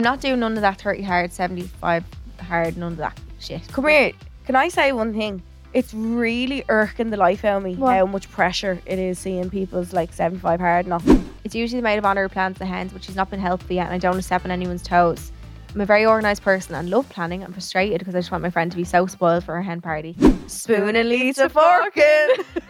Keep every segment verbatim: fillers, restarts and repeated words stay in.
not doing none of that thirty hard, seventy-five hard, none of that shit. Come here. Can I say one thing? It's really irking the life out of me What? how much pressure it is seeing people's like seventy-five hard nothing. It's usually the maid of honour who plans the hens, which is not been helpful yet, and I don't want to step on anyone's toes. I'm a very organised person and love planning. I'm frustrated because I just want my friend to be so spoiled for her hen party. Spooning leads to forking.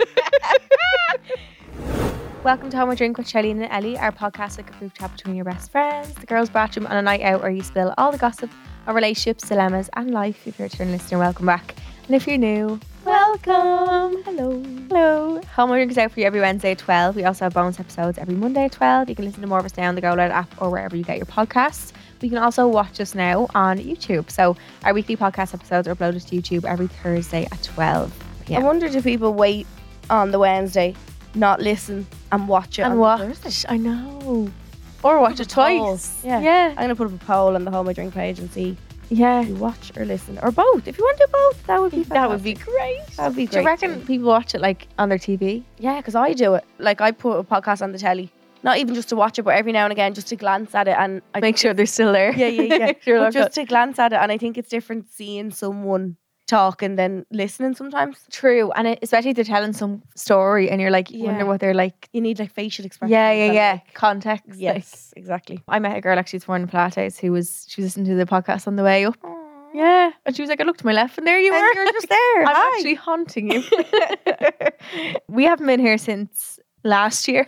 Welcome to Home I Drink with Shelley and Ellie, our podcast like a group chat between your best friends, the girls' bathroom, on a night out where you spill all the gossip on relationships, dilemmas, and life. If you're a return listener, welcome back. And if you're new, welcome. Hello. Hello. Home I Drink is out for you every Wednesday at twelve. We also have bonus episodes every Monday at twelve. You can listen to more of us now on the Go Loud app or wherever you get your podcasts. You can also watch us now on YouTube. So our weekly podcast episodes are uploaded to YouTube every Thursday at twelve p.m. I wonder do people wait on the Wednesday, not listen and watch it and on watch. the Thursday? I know. Or watch it twice. Poll. Yeah. Yeah. I'm going to put up a poll on the Home I Drink page and see Yeah. if you watch or listen. Or both. If you want to do both, that would be fantastic. That would be great. That would be Do great. you reckon too. people watch it like on their T V? Yeah, because I do it. Like I put a podcast on the telly. Not even just to watch it, but every now and again just to glance at it and I Make sure they're still there. Yeah, yeah, yeah. Sure, But look just up. to glance at it, and I think it's different seeing someone talking than listening sometimes. True. And it, especially if they're telling some story and you're like, you Yeah. wonder what they're like. You need like facial expressions. Yeah, yeah, and, yeah. like, Context. like- yes, exactly. I met a girl actually this morning in Pilates who was she was listening to the podcast on the way up. Yeah, and she was like, I looked to my left and there you And were. you're just there. I'm Hi. actually haunting you. We haven't been here since last year.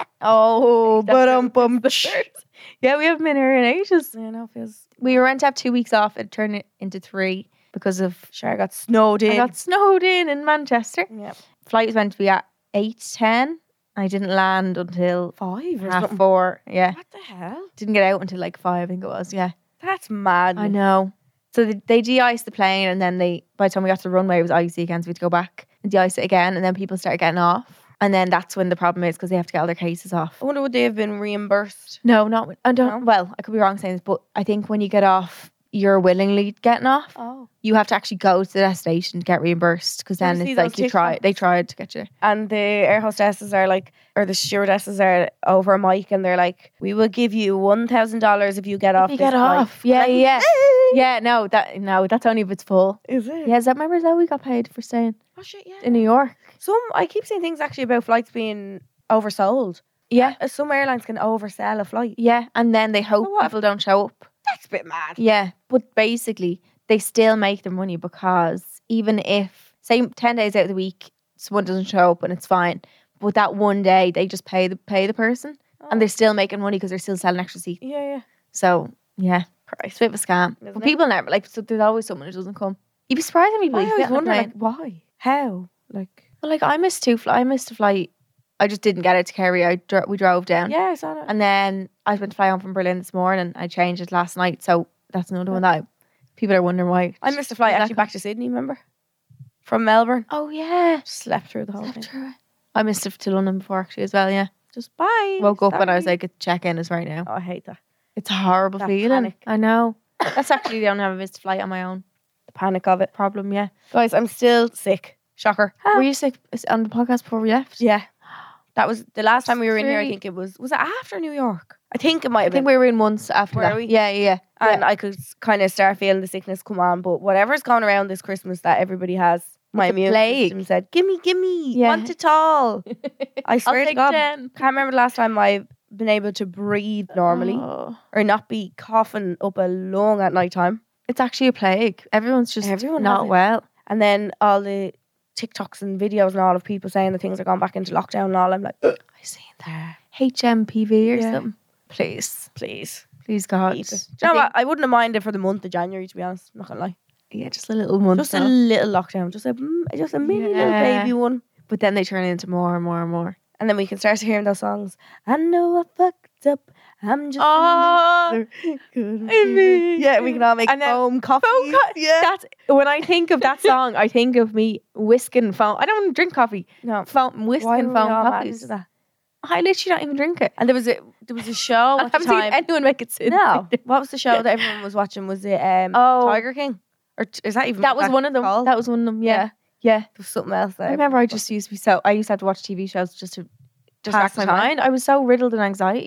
Oh, That's but where um, we bum. missed the start. Yeah, we haven't been here in ages. Yeah, no, it feels. We were meant to have two weeks off. It turned it into three because of Sure, I got snowed in. I got snowed in in Manchester. yeah, Flight was meant to be at eight ten. I didn't land until five or half something. four. Yeah, What the hell? didn't get out until like five. I think it was. Yeah. That's mad. I know. So they, they de-iced the plane, and then they, by the time we got to the runway, it was icy again, so we had to go back and de-ice it again, and then people started getting off. And then that's when the problem is because they have to get all their cases off. I wonder would they have been reimbursed? No, not I don't. No? Well, I could be wrong saying this, but I think when you get off, you're willingly getting off. Oh. You have to actually go to the destination to get reimbursed because Did you then see it's like those you try. TikToks? They tried to get you. And the air hostesses are like, or the stewardesses are over a mic, and they're like, "We will give you one thousand dollars if you get off." you this get flight." off, yeah, Like, yeah, "Hey!" yeah. No, that no, that's only if it's full. Is it? Yeah, is that remember Zoe got paid for staying Oh shit, yeah. in New York? Some I keep saying things actually about flights being oversold. Yeah, Uh, Some airlines can oversell a flight. yeah, and then they hope Oh, what? people don't show up. That's a bit mad. Yeah, but basically they still make their money because even if say ten days out of the week someone doesn't show up and it's fine, but that one day they just pay the pay the person and they're still making money because they're still selling extra seats. Yeah, yeah. So yeah, it's a bit of a scam. Isn't But it? people never like. So there's always someone who doesn't come. You'd be surprised how people. I you always get on a wonder, plane. like, why? How? Like, Well, like I missed two. Fl- I missed a flight. I just didn't get it to Kerry. I dro- we drove down. yeah, I saw that. And then I was meant to fly home from Berlin this morning. I changed it last night. So that's another one that I, people are wondering why. I missed a flight Did that actually come- back to Sydney, remember? From Melbourne. Oh yeah. Slept through the whole Slept thing. through it. I missed it to London before actually as well, yeah. Just bye. Woke up and I was Sorry. like, a check-in is right now. Oh, I hate that. It's a horrible That feeling. panic. I know. That's actually the only time I missed a flight on my own. The panic of it. Problem, yeah. Guys, I'm still sick. Shocker. Were you sick on the podcast before we left? Yeah. That was the last time we were in here. I Three. think it was, was it after New York? I think it might I have been. think we were in once after Were that. we? Yeah, yeah, yeah. And yeah. I could kind of start feeling the sickness come on. But whatever's going around this Christmas that everybody has, my It's a immune plague. system said, gimme, gimme, Yeah. want it all. I I'll swear to take God, ten. can't remember the last time I've been able to breathe normally Oh. or not be coughing up a lung at night time. It's actually a plague. Everyone's just Everyone has not it. well. And then all the TikToks and videos and all of people saying that things are going back into lockdown and all. I'm like, I seen that. H M P V or Yeah. something. Please. please. Please God. Keep it. I Do you know think- what? I wouldn't have minded for the month of January, to be honest. I'm not going to lie. Yeah, just a little month. Just a off. little lockdown. Just a, mm, just a mini little Yeah. baby one. But then they turn into more and more and more. And then we can start hearing those songs. I know I fucked up. I'm just Oh, a loser. Could I be mean- yeah, we can all make And then foam coffee. Foam co- yeah. That's when I think of that song. I think of me whisking foam. I don't drink coffee. No. Foam Why whisking were we foam all mad coffees. into that? I literally don't even drink it. And there was a there was a show I at the haven't seen time. anyone make it since. No. What was the show that everyone was watching? Was it um, Oh. Tiger King? Or t- is that even That what was that's one of them. called? That was one of them. Yeah, yeah. There was something else. That I remember I just used to be so. I used to have to watch T V shows just to Pass distract the my time. mind. I was so riddled in anxiety.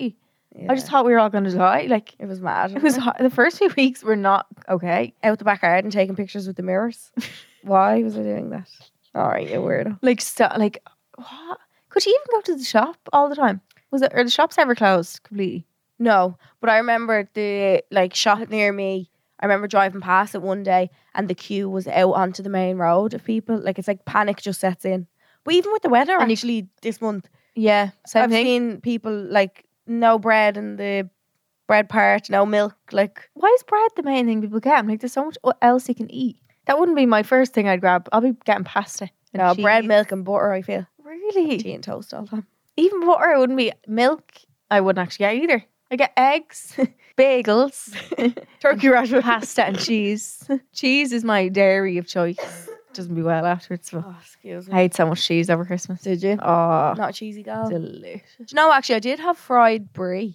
I just thought we were all going to die. Like, it was mad. it was hot. The first few weeks were not okay. Out the back garden taking pictures with the mirrors. Why was I doing that? All right, you weirdo. Like, st- like, what? Could you even go to the shop all the time? Was it, are the shops ever closed completely? No, but I remember the like shop near me. I remember driving past it one day, and the queue was out onto the main road of people. Like, it's like panic just sets in. But even with the weather, And you- actually, this month, Yeah, same I've thing. seen people like no bread in the bread part, no milk. Like, Why is bread the main thing people get? I'm like, there's so much else you can eat. That wouldn't be my first thing I'd grab. I'll be getting pasta. And no cheese. bread, milk, and butter. I feel Really? tea and toast all the time. Even butter wouldn't be. Milk, I wouldn't actually get either. I get eggs, bagels, Turkey rasher. pasta and cheese. Cheese is my dairy of choice. Doesn't be well afterwards. But Oh, excuse I me. ate so much cheese over Christmas. Did you? Oh, Not a cheesy girl. delicious. Do you know, actually, I did have fried brie.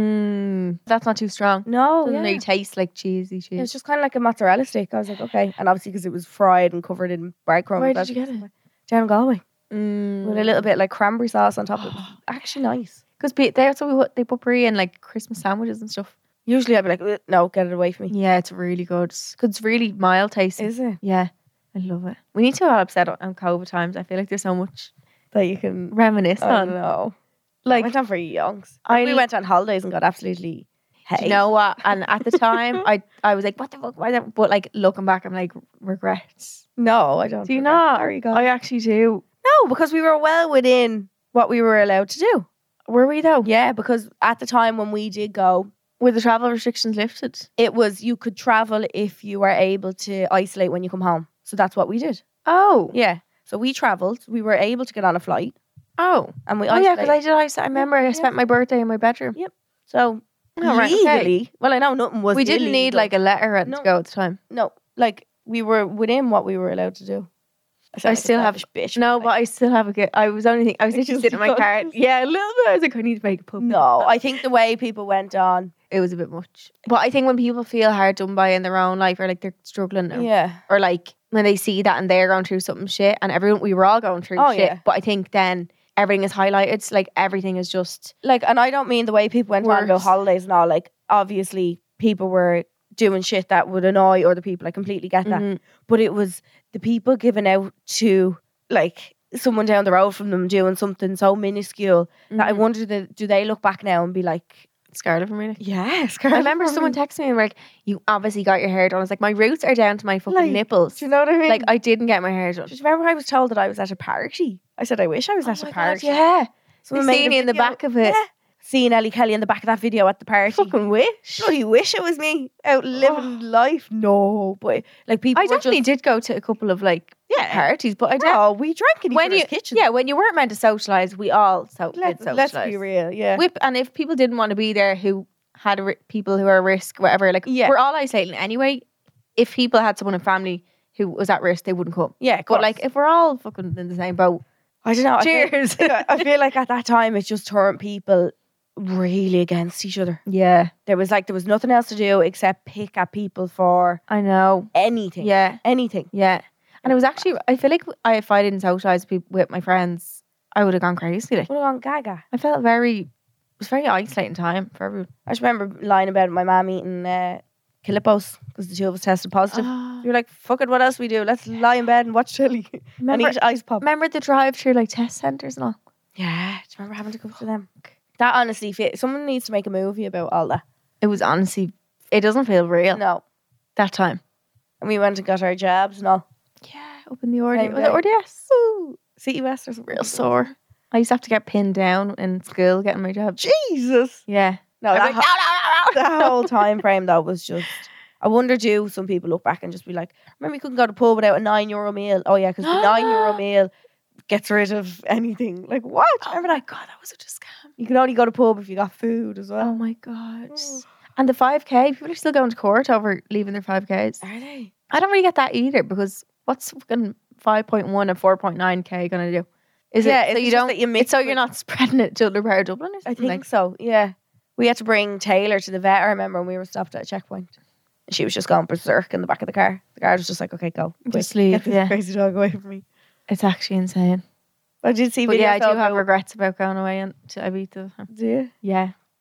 Mm, that's not too strong. No, Doesn't yeah. really taste like cheesy It was cheese. just kind of like a mozzarella stick. I was like, okay. And obviously, because it was fried and covered in breadcrumbs. Where I did you was get like, Down in Galway. Mm. With a little bit like cranberry sauce on top. It was actually nice. Because that's what we put, they put brie in like Christmas sandwiches and stuff. Usually I'd be like, "Ugh, no, get it away from me. Yeah, it's really good. Because it's really mild tasting. Is it? Yeah, I love it. We need to all upset on COVID times. I feel like there's so much That you can. reminisce I on. don't know. Like, I went on for youngs. I- we went on holidays and got absolutely do hate. you know what? And at the time, I I was like, what the fuck? Why don't? But like looking back, I'm like, regrets. No, I don't. Do you regret. not? There you go. I actually do. No, because we were well within what we were allowed to do. Were we though? Yeah, because at the time when we did go, Were the travel restrictions lifted? it was you could travel if you were able to isolate when you come home. So that's what we did. Oh, Yeah. So we travelled. We were able to get on a flight, oh, and we oh yeah. isolated. Because I did. I, s- I remember I Yeah. spent my birthday in my bedroom. Yep. So Oh, right, okay. legally, well, I know nothing was. We didn't need illegal. like a letter No. to go at the time. no, like we were within what we were allowed to do. sound I like a still have selfish bitch. no, but but I still have a good. I was only think I was It's literally just sitting in my car. because- Yeah, a little bit. I was like, I need to make a like, pub. no, I think the way people went on. It was a bit much. But I think when people feel hard done by in their own life, or like they're struggling, or, Yeah. or like when they see that and they're going through something shit, and everyone we were all going through Oh, shit. yeah. But I think then everything is highlighted. It's like everything is just Like, and I don't mean the way people went on about Worse. holidays and all. Like, obviously, people were doing shit that would annoy other people. I completely get that. Mhm. But it was the people giving out to like someone down the road from them doing something so minuscule that I Mhm. wonder that do they look back now and be like, Scarlet for me. yes, I remember someone texting me and were like, "You obviously got your hair done." I was like, "My roots are down to my fucking Like, nipples." Do you know what I mean? Like I didn't get my hair done. do you remember I was told that I was at a party? I said I wish I was Oh at my a God, party. yeah. Someone They made seen a me in the video. back of it. Yeah. Seeing Ellie Kelly in the back of that video at the party. Fucking wish. Bloody wish it was me out living life. No, but like people I were definitely just, did go to a couple of like Yeah. parties, but I did. no, we drank in each When other's you, kitchens. yeah, when you weren't meant to socialize, we all so let's, did let's socialize. be real. Yeah. Whip, and if people didn't want to be there, who had a ri- people who are at risk, whatever, like Yeah. we're all isolating anyway. If people had someone in family who was at risk, they wouldn't come. yeah, But like, if we're all fucking in the same boat, I don't know. I feel- cheers. I feel like at that time it just turned people really against each other. yeah, There was like there was nothing else to do except pick at people for I know. anything. Yeah, Anything. yeah. And it was actually, I feel like I, if I didn't socialize peop- with my friends, I would have gone crazy. Like, What on Gaga? I felt very, it was very isolating time for everyone. I just remember lying in bed with my mum eating uh, Kilippos because the two of us tested positive. We were like, fuck it, what else we do? Let's lie in bed and watch telly and remember, eat ice pop. remember the drive through like test centres and all? Yeah, do you remember having to go to them? That honestly, fe- someone needs to make a movie about all that. It was honestly, it doesn't feel real No. that time. And we went and got our jabs and all. Yeah, up in the R D. Same Was it day. R D S? Ooh, City West or something. Real sore. I used to have to get pinned down in school getting my job. Jesus. Yeah. No, I'd that, be like, ho- that whole time frame though was just. I wonder, do some people look back and just be like, remember you couldn't go to the pub without a nine euro meal? Oh yeah, because the nine euro meal gets rid of anything. Like what? Remember that? God, that was such a scam. You can only go to pub if you got food as Oh well. my God. Mm. And the five K, people are still going to court over leaving their five Ks. Are they? I don't really get that either because what's fucking five point one and four point nine K going to do? Is Yeah, it so it's you just don't, that you mix it's so with- you're not spreading it to other part of Dublin or I something? think like, so. Yeah, we had to bring Taylor to the vet. I remember when we were stopped at a checkpoint. She was just going berserk in the back of the car. The guard was just like, "Okay, go, quick, Just leave, get this yeah. crazy dog away from me." it's actually insane. I did see But videos. yeah, I do of have how- regrets about going away and to Ibiza. Do you? Yeah.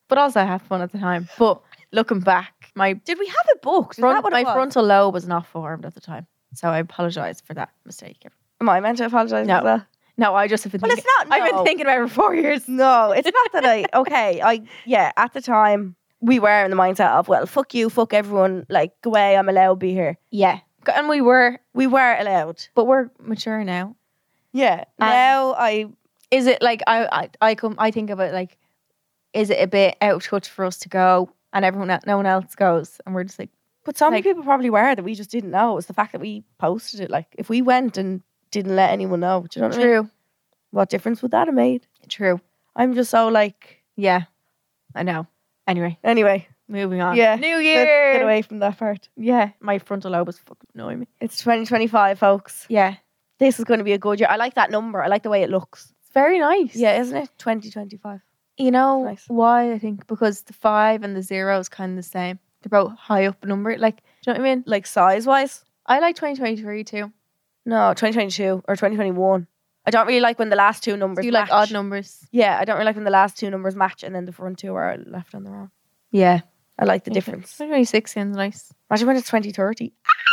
but also I had fun at the time. But looking back, my Did we have it booked? Is front, that what my it was? frontal lobe was not formed at the time, so I apologise for that mistake. Am I meant to apologise No. as well? No, I just have been. Well, thinking, it's not. I've been no. thinking about it for four years. No, it's not that I. Okay, I yeah. At the time, we were in the mindset of well, fuck you, fuck everyone. Like, go away. I'm allowed to be here. Yeah, and we were, We were allowed. but we're mature now. Yeah. And- now I. Is it like I, I, I come? I think about like, is it a bit out of touch for us to go, and everyone, el- no one else goes, and we're just like, But some like- people probably were that we just didn't know. It was the fact that we posted it. Like, if we went and didn't let anyone know, do you know what I mean? true, What difference would that have made? true. I'm just so like. Yeah, I know. Anyway, Anyway, moving on. Yeah, New let's Year. get away from that part. Yeah, my frontal lobe was fucking annoying me. It's twenty twenty-five, folks. Yeah, This is going to be a good year. I like that number. I like the way it looks. it's very nice. Yeah, isn't it? twenty twenty-five. You know Nice. why? I think because the five and the zero is kind of the same. They're both high up number. Like, do you know what I mean? Like size wise? I like twenty twenty-three too. No, twenty twenty-two or twenty twenty-one. I don't really like when the last two numbers Do you match. like odd numbers? Yeah, I don't really like when the last two numbers match and then the front two are left on the wrong. Yeah. I like the difference. twenty twenty-six sounds nice. Imagine when it's twenty thirty.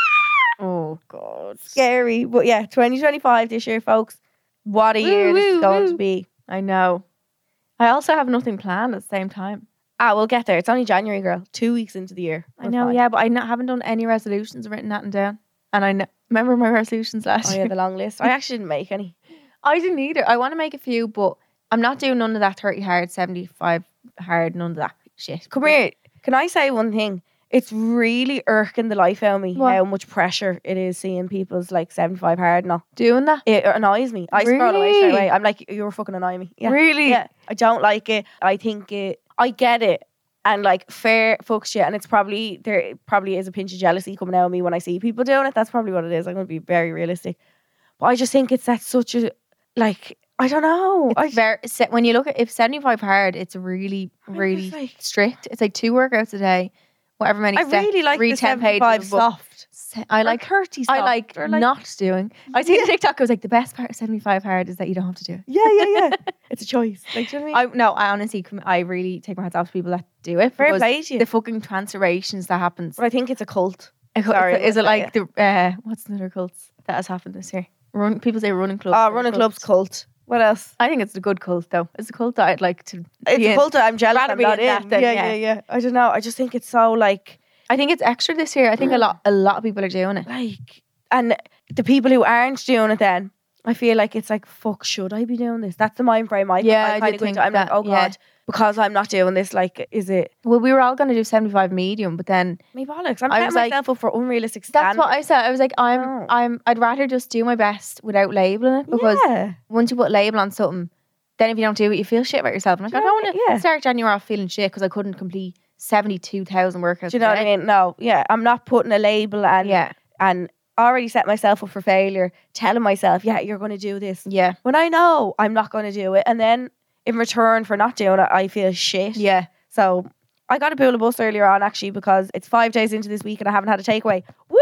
Oh, God. Scary. But yeah, twenty twenty-five this year, folks. What a Woo, year this woo, is going woo. to be. I know. I also have nothing planned at the same time. Ah, we'll get there. It's only January, girl. Two weeks into the year. I We're know, fine. yeah, but I not, haven't done any resolutions, written that down. And I know, remember my resolutions last Oh, year? yeah, the long list. I actually didn't make any. I didn't either. I want to make a few, but I'm not doing none of that thirty hard, seventy-five hard, none of that shit. Come here. Can I say one thing? It's really irking the life out of me What? how much pressure it is seeing people's like seventy-five hard and all. Doing that? It annoys me. I scroll away straight Really? away. I'm like, you're fucking annoying me. Yeah. Really? Yeah. I don't like it. I think it, I get it. And like fair fuck shit. And it's probably, there probably is a pinch of jealousy coming out of me when I see people doing it. That's probably what it is. I'm going to be very realistic. But I just think it's that such a, like, I don't know. I, It's very, se- when you look at if seventy-five hard, it's really, I'm really just like- strict. It's like two workouts a day, whatever many I steps. really like read the ten pages seventy-five of a book. soft. Se- I Or like thirty I soft. like, Or not doing. I see the TikTok. I was like, the best part of seventy-five hard is that you don't have to do it. Yeah, yeah, yeah. It's a choice. Like, do you know what I mean? I no, I honestly, com- I really take my hats off to people that do it. Fair because play to you. the fucking transformations that happens. But I think it's a cult. A cult- Sorry, is it what's like the uh, what's the other cults that has happened this year? Run people say running club. Oh, running club's cult. What else? I think it's a good cult though. It's a cult that I'd like to. It's be a in. cult that I'm jealous Rather I'm be not in that in. than- yeah, yeah. yeah, yeah. I don't know. I just think it's so like, I think it's extra this year. I think a lot, a lot of people are doing it. like, and the people who aren't doing it then, I feel like it's like, fuck, should I be doing this? That's the mind frame I, Yeah, I I kind did of go into. think I'm like, that, oh yeah. God, because I'm not doing this, like, is it Well, we were all going to do seventy-five medium, but then me bollocks? I'm I setting was like- myself up for unrealistic that's standards. what I said. I was like, I'm, No. I'm, I'd rather just do my best without labeling it because yeah. once you put a label on something, then if you don't do it, you feel shit about yourself. I'm like, Do I you know don't what want I- to yeah. start January off feeling shit because I couldn't complete seventy-two thousand workouts. Do you know what I mean? No, yeah, I'm not putting a label and Yeah, and already set myself up for failure, telling myself, yeah, you're going to do this. yeah, When I know I'm not going to do it, and then in return for not doing it, I feel shit. yeah. So I got a pool of bus earlier on actually because it's five days into this week and I haven't had a takeaway. Woo!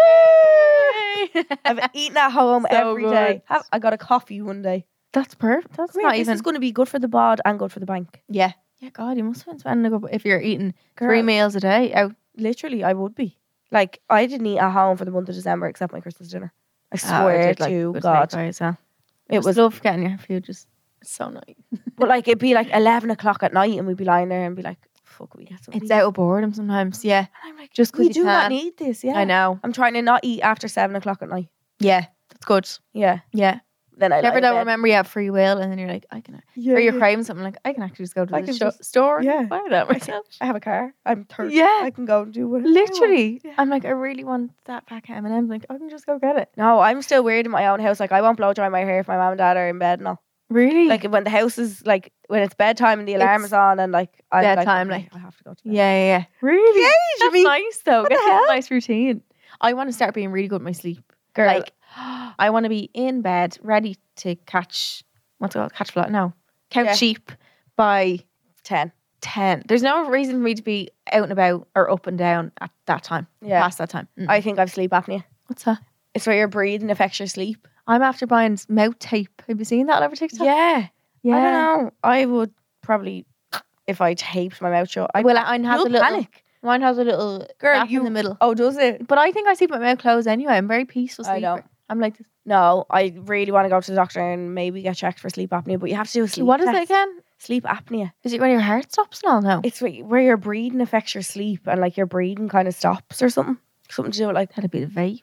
I've eaten at home So every day. good. Have- I got a coffee one day. That's perfect. That's Come not here, this even. is going to be good for the bod and good for the bank. Yeah, yeah. God, you must have been spending a good if you're eating Girl. three meals a day out. Literally, I would be. Like, I didn't eat at home for the month of December except my Christmas dinner. I Oh, I swear did, like, to good God. takeaway as well. It It was was, love getting your food. Just it's so nice. but like, it'd be like eleven o'clock at night and we'd be lying there and be like, fuck, we get something. It's out of boredom sometimes. Yeah, And I'm like, just 'cause we you do not can. need this. Yeah. I know. I'm trying to not eat after seven o'clock at night. Yeah, that's good. Yeah. Yeah. Then I Never lie though. in bed. Remember, you have free will, and then you're like, I can. Yeah, or you're yeah. craving something like I can actually just go to I the can sho- just- store. yeah. and buy that I can- myself. I have a car. I'm thirty. Yeah. I can go and do whatever. I want. Literally, Yeah. I'm like, I really want that pack of M and M's. Like, I can just go get it. No, I'm still weird in my own house. Like, I won't blow dry my hair if my mom and dad are in bed. No. Really? Like, when the house is, like, when it's bedtime and the alarm It's is on and, like, I'm bedtime, like, like- okay, I have to go to bed. yeah, yeah, yeah. Really? Yay, That's Jimmy. nice though. What Get the a hell? nice routine. I want to start being really good at my sleep. Girl. Like, I want to be in bed, ready to catch what's it called? Catch fly? No, count Yeah. sheep by ten. ten. There's no reason for me to be out and about or up and down at that time. Yeah. Past that time. Mm. I think I've sleep apnea. What's that? It's where your breathing affects your sleep. I'm after buying mouth tape. Have you seen that all over TikTok? Yeah. yeah. I don't know. I would probably, if I taped my mouth shut. I well, mine has you'll a little. panic. Mine has a little Girl, gap you in the middle. Oh, does it? But I think I sleep with my mouth closed anyway. I'm a very peaceful I sleeper. don't. I'm like this. No, I really want to go to the doctor and maybe get checked for sleep apnea, but you have to do a sleep What is test. it again? Sleep apnea. Is it when your heart stops and all now? It's where, where your breathing affects your sleep and like your breathing kind of stops or something. Something to do with like That'd be the vape.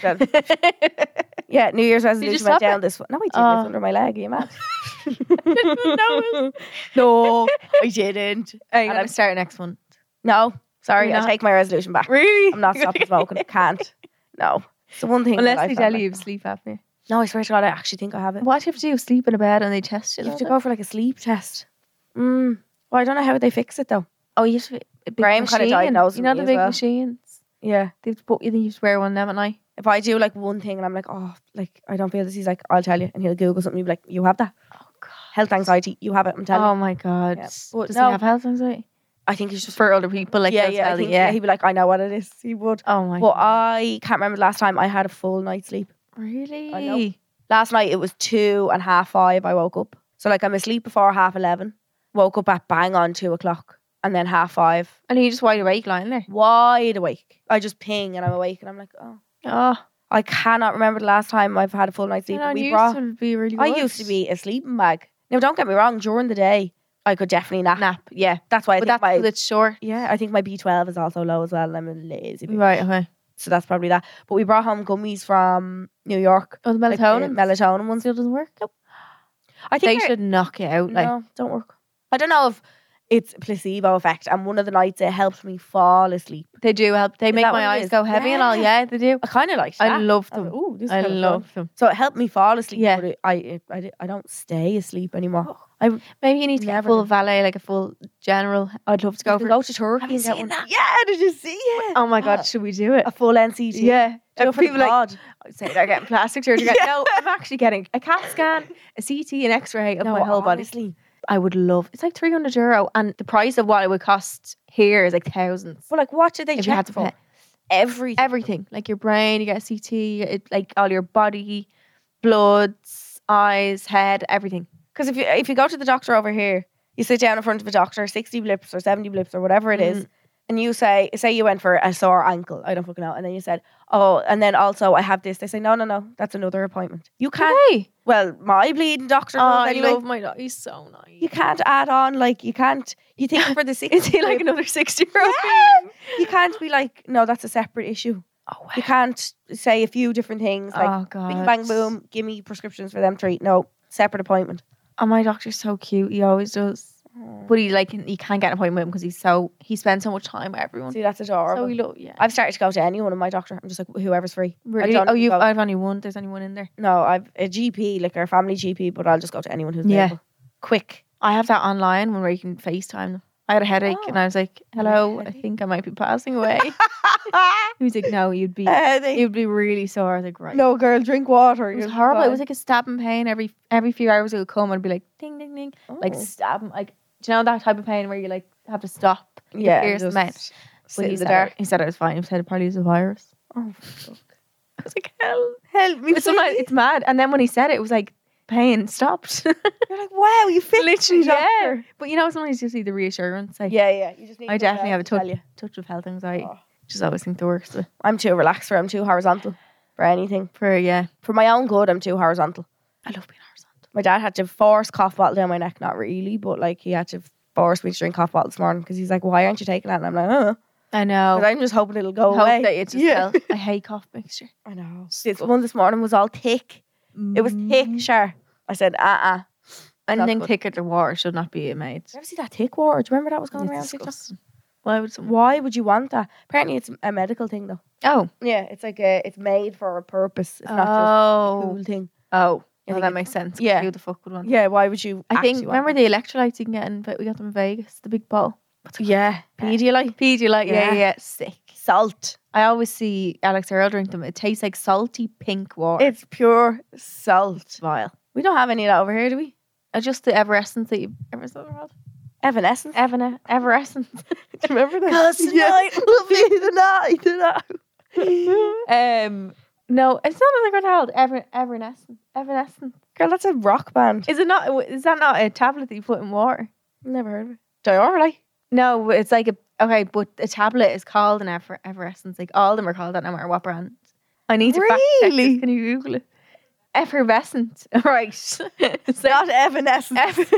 that. Yeah, New Year's resolution stop went down it? this one. No, I didn't. Oh. It's under my leg. Are you mad? No, No, I didn't. Hey, And I'm I'm- gonna start next one. No, sorry. You're I not? take my resolution back. Really? I'm not stopping smoking. Can't. No. It's the one thing. Unless that I they felt tell like- you you have sleep apnea. No, I swear to God, I actually think I have it. What do you have to do? Sleep in a bed and they test you? You have like to that? go for like a sleep test. Mm. Well, I don't know how they fix it though. Oh, you have to. A big Graham kinda machine. diagnosed You know me the as big well. machines. Yeah. They have to put you. Then you have to wear one of them at night. If I do like one thing and I'm like, oh, like I don't feel this, he's like, I'll tell you, and he'll Google something. He'll be like, you have that Oh God. health anxiety. You have it. I'm telling Oh you. my God. Yeah. But Does no. he have health anxiety? I think he's just For other people, like yeah, they'll yeah. I tell you, think yeah. he'd be like, I know what it is. He would. Oh my But God. I can't remember the last time I had a full night's sleep. Really? I know. Last night it was two and half five. I woke up. So like I'm asleep before half eleven. Woke up at bang on two o'clock, and then half five. And you just wide awake lying there. Wide awake. I just ping and I'm awake and I'm like, oh. Oh, I cannot remember the last time I've had a full night's sleep. I We used brought, to be really. I good. used to be a sleeping bag. Now don't get me wrong, during the day I could definitely nap. nap. Yeah, That's why I but think that's my because it's short. yeah, I think my B twelve is also low as well, and I'm a lazy bitch. Right. Okay. So that's probably that. But we brought home gummies from New York. Oh, the like the melatonin. melatonin ones. Still doesn't work. Nope. I They think they're- should knock you out. Like no, don't work. I don't know if it's placebo effect. And one of the nights it helped me fall asleep. they do help. They Is make that my what it eyes is? go heavy and all. Yeah. Yeah, they do. I kind of liked I that. love I was them. like, ooh, this is I kinda fun. love them. So it helped me fall asleep. Yeah. But it, I, it, I, di- I don't stay asleep anymore. I Maybe you need to get a Never full did. valet, like a full general. I'd love to go go, for. go to Turkey Have you and get seen one. that? Yeah, did you see it? Oh my God, should we do it? A full N C T. Yeah. Do it Uh, for the people like pod. I say they're getting plastic surgery. Yeah. No, I'm actually getting a CAT scan, a C T, an X-ray of No, my whole body. honestly. I would love. It's like three hundred euro, and the price of what it would cost here is like thousands. But like, what did they If you check had to for? pay Everything. everything, like your brain, you get a C T, it, like all your body, bloods, eyes, head, everything. Because if you if you go to the doctor over here, you sit down in front of a doctor, sixty blips or seventy blips or whatever it is, Mhm. and you say, say you went for a sore ankle, I don't fucking know, and then you said, oh, and then also I have this. They say, no, no, no, that's another appointment. You can't. Hey, Well, my bleeding doctor oh, does I anyway. love my dog. He's so nice. You can't add on like you can't. You think for the sixty, Is he like another sixty year old? Yeah. You can't be like, no, that's a separate issue. Oh wow. You can't say a few different things like oh god. bing bang boom. Give me prescriptions for them three. No, separate appointment. Oh, my doctor's so cute. He always does. But he like he can't get an appointment with him because he's so he spends so much time with everyone. See, that's adorable. So he lo- yeah. I've started to go to anyone in my doctor. I'm just like whoever's free. I Really? don't Oh, even you go- I've only one. There's only one in there. No, I've a G P, like our family G P, but I'll just go to anyone who's Yeah. available. Quick. I have that online one where you can FaceTime them. I had a headache Oh. and I was like, You had a hello, I headache? think I might be passing away. He was like, no, you'd be Uh, they- you'd be really sore. I was like, right. no, girl, drink water. It was You'll be horrible. It fine. was like a stabbing pain every every few hours it would come and be like ding ding ding. Like Oh. stabbing like do you know that type of pain where you like have to stop? Your yeah, ears just mouth. sit But in he the said, dark. it, he said it was fine. He said it probably was a virus. Oh, fuck. I was like, hell. Help me. But sometimes please. it's mad. And then when he said it, it was like pain stopped. You're like, wow, you fixed Literally, me, yeah. doctor. But you know, sometimes you see the reassurance. Like, Yeah, yeah. You just need I to definitely have a to tell touch, you. touch of health anxiety. Oh. Just always think the worst of it. I'm too relaxed for. I'm too horizontal for anything. For, yeah. For my own good, I'm too horizontal. I love being horizontal. My dad had to force cough bottle down my neck. Not really, but like he had to force me to drink cough bottle this morning because he's like, "Why aren't you taking that?" And I'm like, "Uh," I know. because I'm just hoping it'll go Hope away. that it just yeah. fell. I hate cough mixture. I know. This one this morning was all thick. It was thick, sure. I said, "Uh, uh." Anything good. thicker than water should not be made. Did you ever see that thick water? Do you remember that was going It's around TikTok? disgusting. Why would someone? Why would you want that? Apparently, it's a medical thing, though. Oh. Yeah, it's like a, it's made for a purpose. It's not just a Oh. cool thing. Oh. I Well, think that it- makes sense. 'Cause yeah. Who the fuck would want? Yeah, why would you? I think. actually want Remember the electrolytes you can get in? But we got them in Vegas. The big bottle. that? Yeah, Pedialyte, Pedialyte. Yeah, Yeah. yeah, yeah. Sick. salt. I always see Alex Earl drink them. It tastes like salty pink water. It's pure salt. vile. We don't have any of that over here, do we? Uh, just the Everessence that you ever saw around. Evanescence. Evan Everessence. Do you remember that? Cause tonight will be the night. The night. um, no, it's not like what's called Ever Evernescence. Evanescence. Girl, that's a rock band. Is it not? Is that not a tablet that you put in water? Never heard of it. Diorite. No, it's like a okay, but a tablet is called an Ever Everessence. Like all of them are called that, no matter what brand. I need to fact check Really? this. Can you Google it? Effervescent. Right. It's not Evanescence. Eff-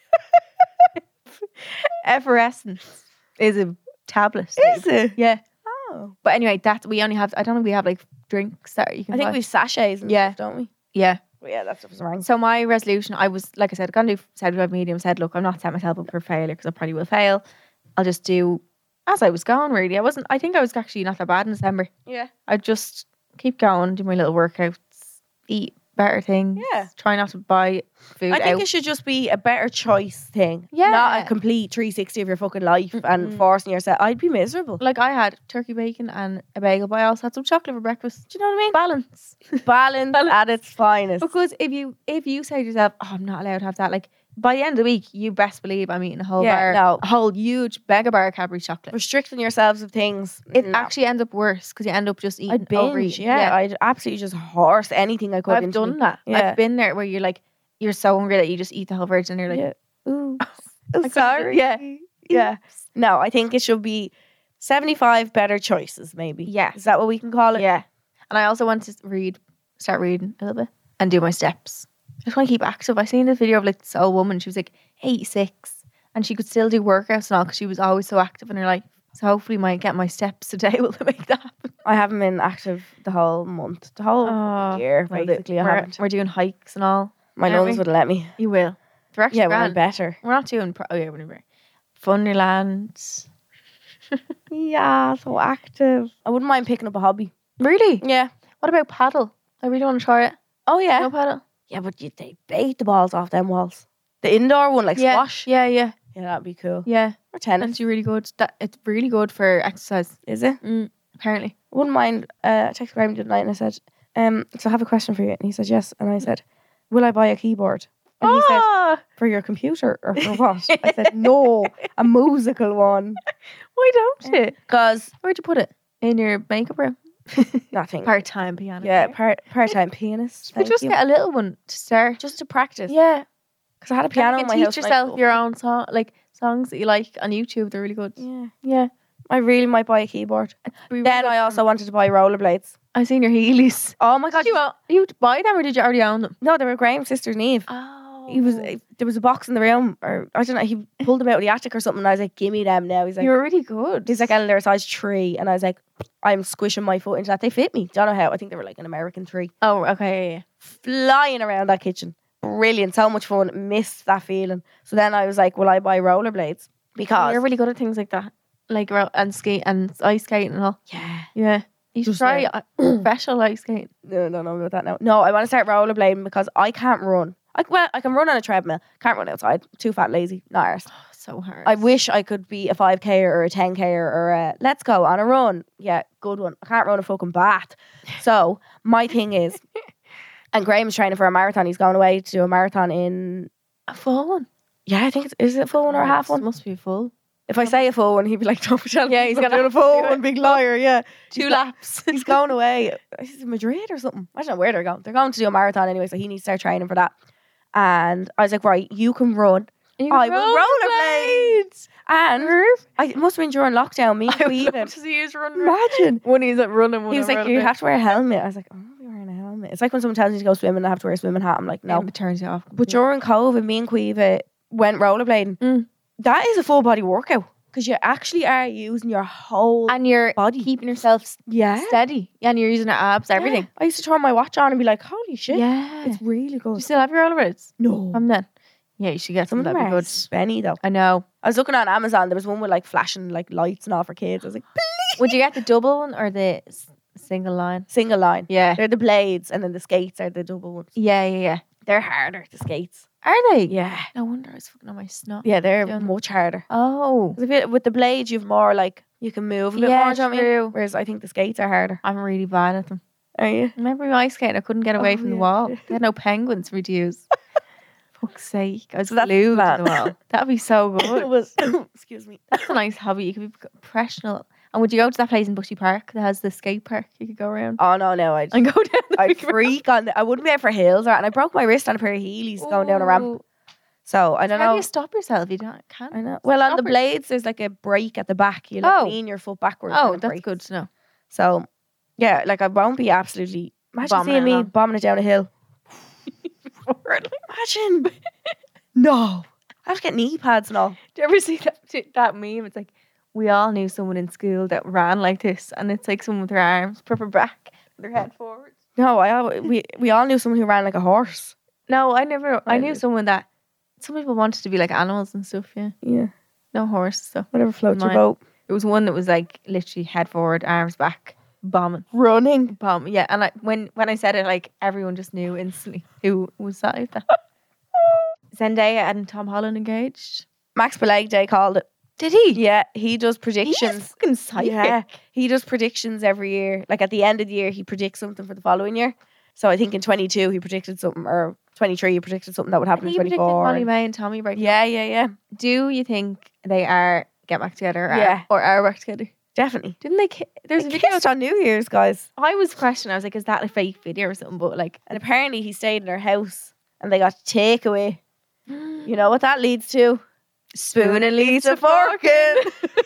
Effervescence is a tablet. Is it? Yeah. Oh. But anyway, that we only have. I don't know. We have like drinks that you can. I think buy. we've sachets and Yeah. stuff, don't we? Yeah. But yeah, that stuff's wrong. So my resolution, I was like I said, I'm gonna do seventy-five medium. Said, look, I'm not setting myself up for failure because I probably will fail. I'll just do as I was going. Really, I wasn't. I think I was actually not that bad in December. Yeah. I'd just keep going, do my little workouts, eat better things. Yeah. Try not to buy food I think out. it should just be a better choice thing. Yeah. Not a complete three sixty of your fucking life and Mm-mm. forcing yourself. I'd be miserable. Like I had turkey bacon and a bagel, but I also had some chocolate for breakfast. Do you know what I mean? Balance. Balance, Balance. at its finest. Because if you if you say to yourself, oh, I'm not allowed to have that, like by the end of the week, you best believe I'm eating a whole Yeah, bar, no. a whole huge mega bar of Cadbury chocolate. Restricting yourselves of things. It no. actually ends up worse because you end up just eating I'd binge. overeating. Yeah, I'd absolutely just horse anything I could. I've into done me. that. Yeah. I've been there where you're like, you're so hungry that you just eat the whole virgin and you're like, Yeah. Ooh. I I'm couldn't- sorry. yeah. Yeah. No, I think it should be seventy-five better choices, maybe. Yeah. Is that what we can call it? Yeah. And I also want to read, start reading a little bit and do my steps. I just want to keep active. I seen this video of like this old woman. She was like eighty-six and she could still do workouts and all because she was always so active in her life. So hopefully my get my steps today will make that happen. I haven't been active the whole month, the whole Oh, year, well, basically. I we're, haven't. we're doing hikes and all. My aren't lungs we? wouldn't let me. You will. They're actually Yeah, well, I'm grand. better. We're not doing, pro- oh yeah, whatever. Funderland. Yeah, so active. I wouldn't mind picking up a hobby. Really? Yeah. What about paddle? I really want to try it. Oh, yeah. No paddle? Yeah, but you, they bait the balls off them walls. The indoor one, like yeah. squash. Yeah, yeah, Yeah, that'd be cool. yeah. Or tennis. That's really good. That It's really good for exercise, Is it? mm, apparently. I wouldn't mind. Uh, I texted Graham the other night and I said, um, so I have a question for you. And he said, yes. And I said, will I buy a keyboard? And he said, Ah, for your computer or for what? I said, no, a musical one. why don't you? Because Where'd you put it? In your makeup room? nothing. Part-time piano. Yeah, player. part part time pianist. You Thank just you. get a little one to start. Just to practice. Yeah. Because I had a And piano you in can my teach house. and I yourself loved your it. own song, like songs that you like on YouTube. They're really good. Yeah. Yeah. I really might buy a keyboard. Be Then really I good also for- wanted to buy rollerblades. I seen your Heelys. Oh my god! Did you, want, you buy them or did you already own them? No, they were Graham's sister Neve. Oh. He was there was a box in the room, or I don't know. He pulled them out of the attic or something. And I was like, "Give me them now." He's like, You were really good. "He's like, Ellen, they're a size three," and I was like, "I'm squishing my foot into that. They fit me. Don't know how. I think they were like an American three." Oh, okay. Yeah, yeah. Flying around that kitchen, brilliant, so much fun. Missed that feeling. So then I was like, "Will I buy rollerblades?" Because You're really good at things like that, like ro- and skate and ice skating and all. yeah, Yeah, you should Just try like- uh, professional ice skating. no, no, no, about that now. No, I want to start rollerblading because I can't run. I well, I can run on a treadmill. Can't run outside. Too fat, lazy. Not arse. Oh, so hard. I wish I could be a five K or a ten K or a let's go on a run. Yeah, good one. I can't run a fucking bath. So my thing is, and Graham's training for a marathon. He's going away to do a marathon in. a full one. Yeah, I think it's is it a full one or a half It one? must be a full. If I say a full one, he'd be like, "Don't tell Yeah, he's I'm gonna doing a have to full do it. one, big liar." Yeah, Two He's go- laps. He's going away. He's in Madrid or something. I don't know where they're going. They're going to do a marathon anyway, so he needs to start training for that. And I was like, right, you can run. You I will rollerblades. And I, it must have been during lockdown. Me and I would Queven. love to see you run. Imagine. When he's at running, one He was on like, you rollerblades. have to wear a helmet. I was like, oh, I'm not wearing a helmet. It's like when someone tells me to go swimming and I have to wear a swimming hat. I'm like, no. Um, it turns you off. But during COVID, me and Queeva went rollerblading. Mm. That is a full body workout because you actually are using your whole and you're body. keeping yourself s- Yeah. steady. Yeah, and you're using your abs, everything. Yeah. I used to turn my watch on and be like, holy shit. Yeah. It's really Do good. you still have your rollerblades? No. From then? Yeah, you should get Some some. of them That'd be are good. spenny though. I know. I was looking on Amazon. There was one with like flashing like lights and all for kids. I was like, Would you get the double one or the s- single line? single line. Yeah. They're the blades and then the skates are the double ones. Yeah, yeah, yeah. They're harder, the skates. Are they? Yeah. No wonder I was fucking on my snot. Yeah, they're Yeah. much harder. Oh. 'Cause if it- with the blades, you've more like, you can move a bit Yeah, more, do you know what I mean? true. Whereas I think the skates are harder. I'm really bad at them. Are you? Remember my ice skating? I couldn't get away Oh, from the yeah. wall. They had no penguins for me to use. Fuck's sake. I was So that's glued to that. the wall. That'd be so It good. was, excuse me. That's a nice hobby. You could be professional. And would you go to that place in Bushy Park that has the skate park? You could go around Oh, no, no. I'd, and go down the I'd big ramp. freak on the, I wouldn't be out for hills, or, and I broke my wrist on a pair of Heelys going down a ramp. Ooh. So I don't How know. do you stop yourself? You don't can't. I know. Well, on the Stoppers. blades, there's like a break at the back. You like Oh. lean your foot backwards. Oh, and it that's breaks. good to know. So yeah, like I won't be absolutely. Imagine Bombing seeing it me along. bombing it down a hill. Imagine. No. I have to get knee pads and all. Do you ever see that that meme? It's like we all knew someone in school that ran like this, and it's like someone with their arms proper back, their head forward. No, I al- we we all knew someone who ran like a horse. No, I never. I I knew did. someone that. Some people wanted to be like animals and stuff. Yeah, Yeah. no horse stuff. Whatever floats your Mine. boat. There was one that was like literally head forward, arms back, bombing, Running. bomb. Yeah, and I, when when I said it, like everyone just knew instantly who was that. Like that. Zendaya and Tom Holland engaged. Max Belegde called it. Did he? Yeah, he does He's predictions. fucking psychic. Yeah, he does predictions every year. Like at the end of the year, he predicts something for the following year. So I think in twenty-two he predicted something, or twenty-three he predicted something that would happen He in predicted twenty-four. Molly May and Tommy break. Yeah, yeah, yeah, Do you think they are get back together? Or Yeah. Or are back together? definitely. Didn't they? Ki- There's They a video. kissed on New Year's, guys, I was questioning. I was like, is that a fake video or something? But like, and apparently he stayed in her house, and they got takeaway. You know what that leads to? spooning leads to forking.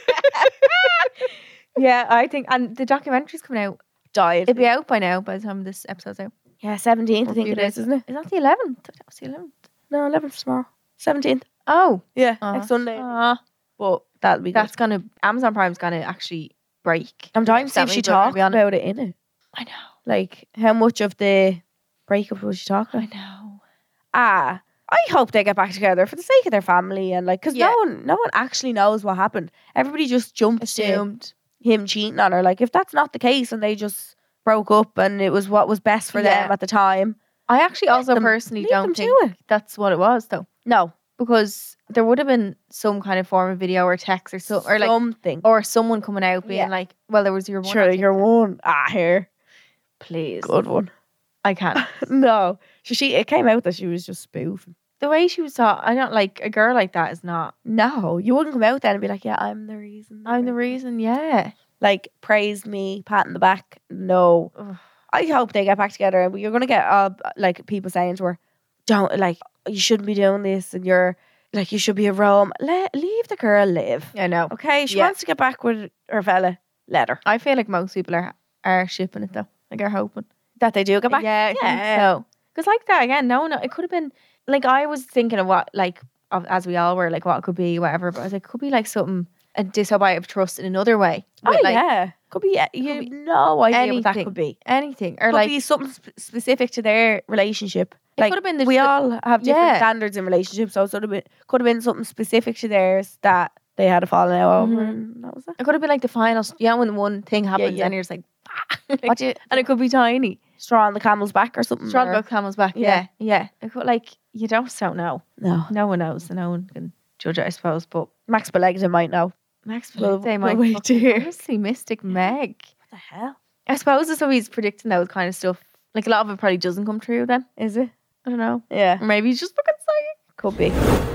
Yeah, I think, and the documentary's coming out. Died. It'll be out by now by the time this episode's out. Yeah, seventeenth. I A think few it is, days. isn't it? Is that the eleventh? That was the eleventh. No, eleventh tomorrow. Seventeenth. Oh, Yeah, Aw. next Sunday. Aw. But that'll be. that's Good. gonna Amazon Prime's gonna actually break. I'm dying to see That if she means we're gonna talked be on it. about it in it. I know. Like how much of the breakup was she talking I about? know. Ah, I hope they get back together for the sake of their family and like, because Yeah. no one, no one actually knows what happened. Everybody just jumped to Assumed. him cheating on her. Like, if that's not the case and they just broke up and it was what was best for Yeah. them at the time, I actually also them- personally leave them don't to think it. that's what it was though, No, because there would have been some kind of form of video or text or so, or like, something. or someone coming out being Yeah. like, "Well, there was your one." Sure, on you're TikTok." one. Ah, here, Please, good one. I can't. No, so she. It came out that she was just spoofing. The way she was taught, I don't like a girl like that. Is not. No, you wouldn't come out then and be like, "Yeah, I'm the reason." I'm the reason. Yeah. Like praised me, pat in the back. No, Ugh. I hope they get back together. And you're gonna get uh, like people saying to her, "Don't like you shouldn't be doing this," and you're like, "You should be a Rome." Let leave the girl live. I know. Okay, she Yeah. wants to get back with her fella. Let her. I feel like most people are are shipping it though. Like are hoping. That they do get back. Yeah, I Yeah. think so. Because like that again, no, no, it could have been like I was thinking of what like of, as we all were like what it could be, whatever. But I was like, it could be like something a disobey of trust in another way. Oh With, like yeah, could be. You be no idea what that anything. could be. anything or Could like be something sp- specific to their relationship. it Like could have been the we all have different Yeah. standards in relationships, so it sort of been, could have been something specific to theirs that they had a falling out over, Mhm. and that was it. it could have been like the final. You know, when one thing happens yeah. and you're just like, What do you, and it could be tiny. straw on the camel's back or something? Strong or- about camel's back. Yeah. Yeah, yeah. It could, like you don't just don't know. No, No one knows. and No one can judge it, I suppose. But Max Belegda might know. Max We'll- Belegde we'll might wait to fucking- hear. honestly, Mystic Meg. What the hell I suppose that's what he's predicting those kind of stuff. Like a lot of it probably doesn't come true then. is it? I don't know. Yeah, Or maybe he's just fucking psychic. could be.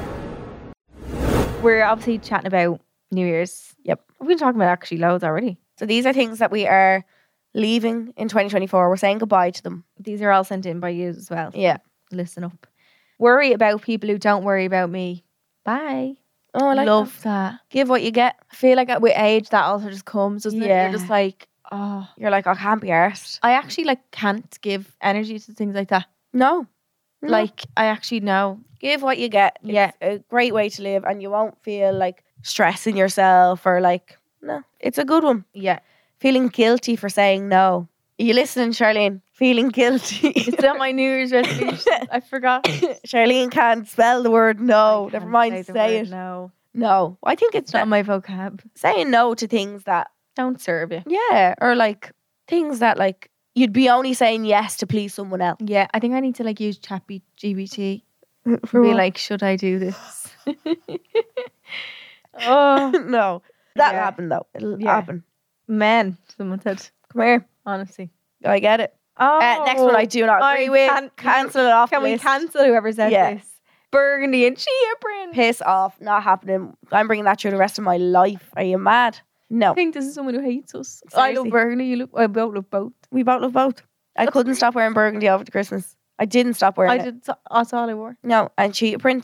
We're obviously chatting about New Year's. Yep. We've been talking about actually loads already. So these are things that we are leaving in twenty twenty-four. We're saying goodbye to them. These are all sent in by you as well. so Yeah. Listen up. Worry about people who don't worry about me. Bye. Oh, I like Love that. that. Give what you get. I feel like with age that also just comes, doesn't it? Yeah. You're just like, oh. You're like, I can't be arsed. I actually like can't give energy to things like that. No. No. Like I actually know. give what you get. It's Yeah. a great way to live, and you won't feel like stressing yourself or like, no, it's a good one. Yeah. Feeling guilty for saying no. Are you listening, Charlene? Feeling guilty. It's not my New Year's resolution. I forgot. Charlene can't spell the word no. I Never can't mind, the say, word it. No. No. I think it's It's not on my vocab. saying no to things that, Don't serve you. yeah, or like things that like you'd be only saying yes to please someone else. Yeah, I think I need to like use Chat G B T. For Be what? like, should I do this? oh, no. That'll Yeah. happen though. It'll Yeah. happen. man. Someone said, Come here. honestly. I get it. Oh, Uh, next one I do not I agree with. can't- Cancel it off Can the we list. cancel whoever said Yeah. this? Burgundy and chia print. Piss off. Not happening. I'm bringing that through the rest of my life. Are you mad? No. I think this is someone who hates us. I love Seriously. burgundy. You look. I both love both. We both love both. I couldn't stop wearing burgundy over the Christmas. I didn't stop wearing I it. did. That's all I wore. No, and cheetah print.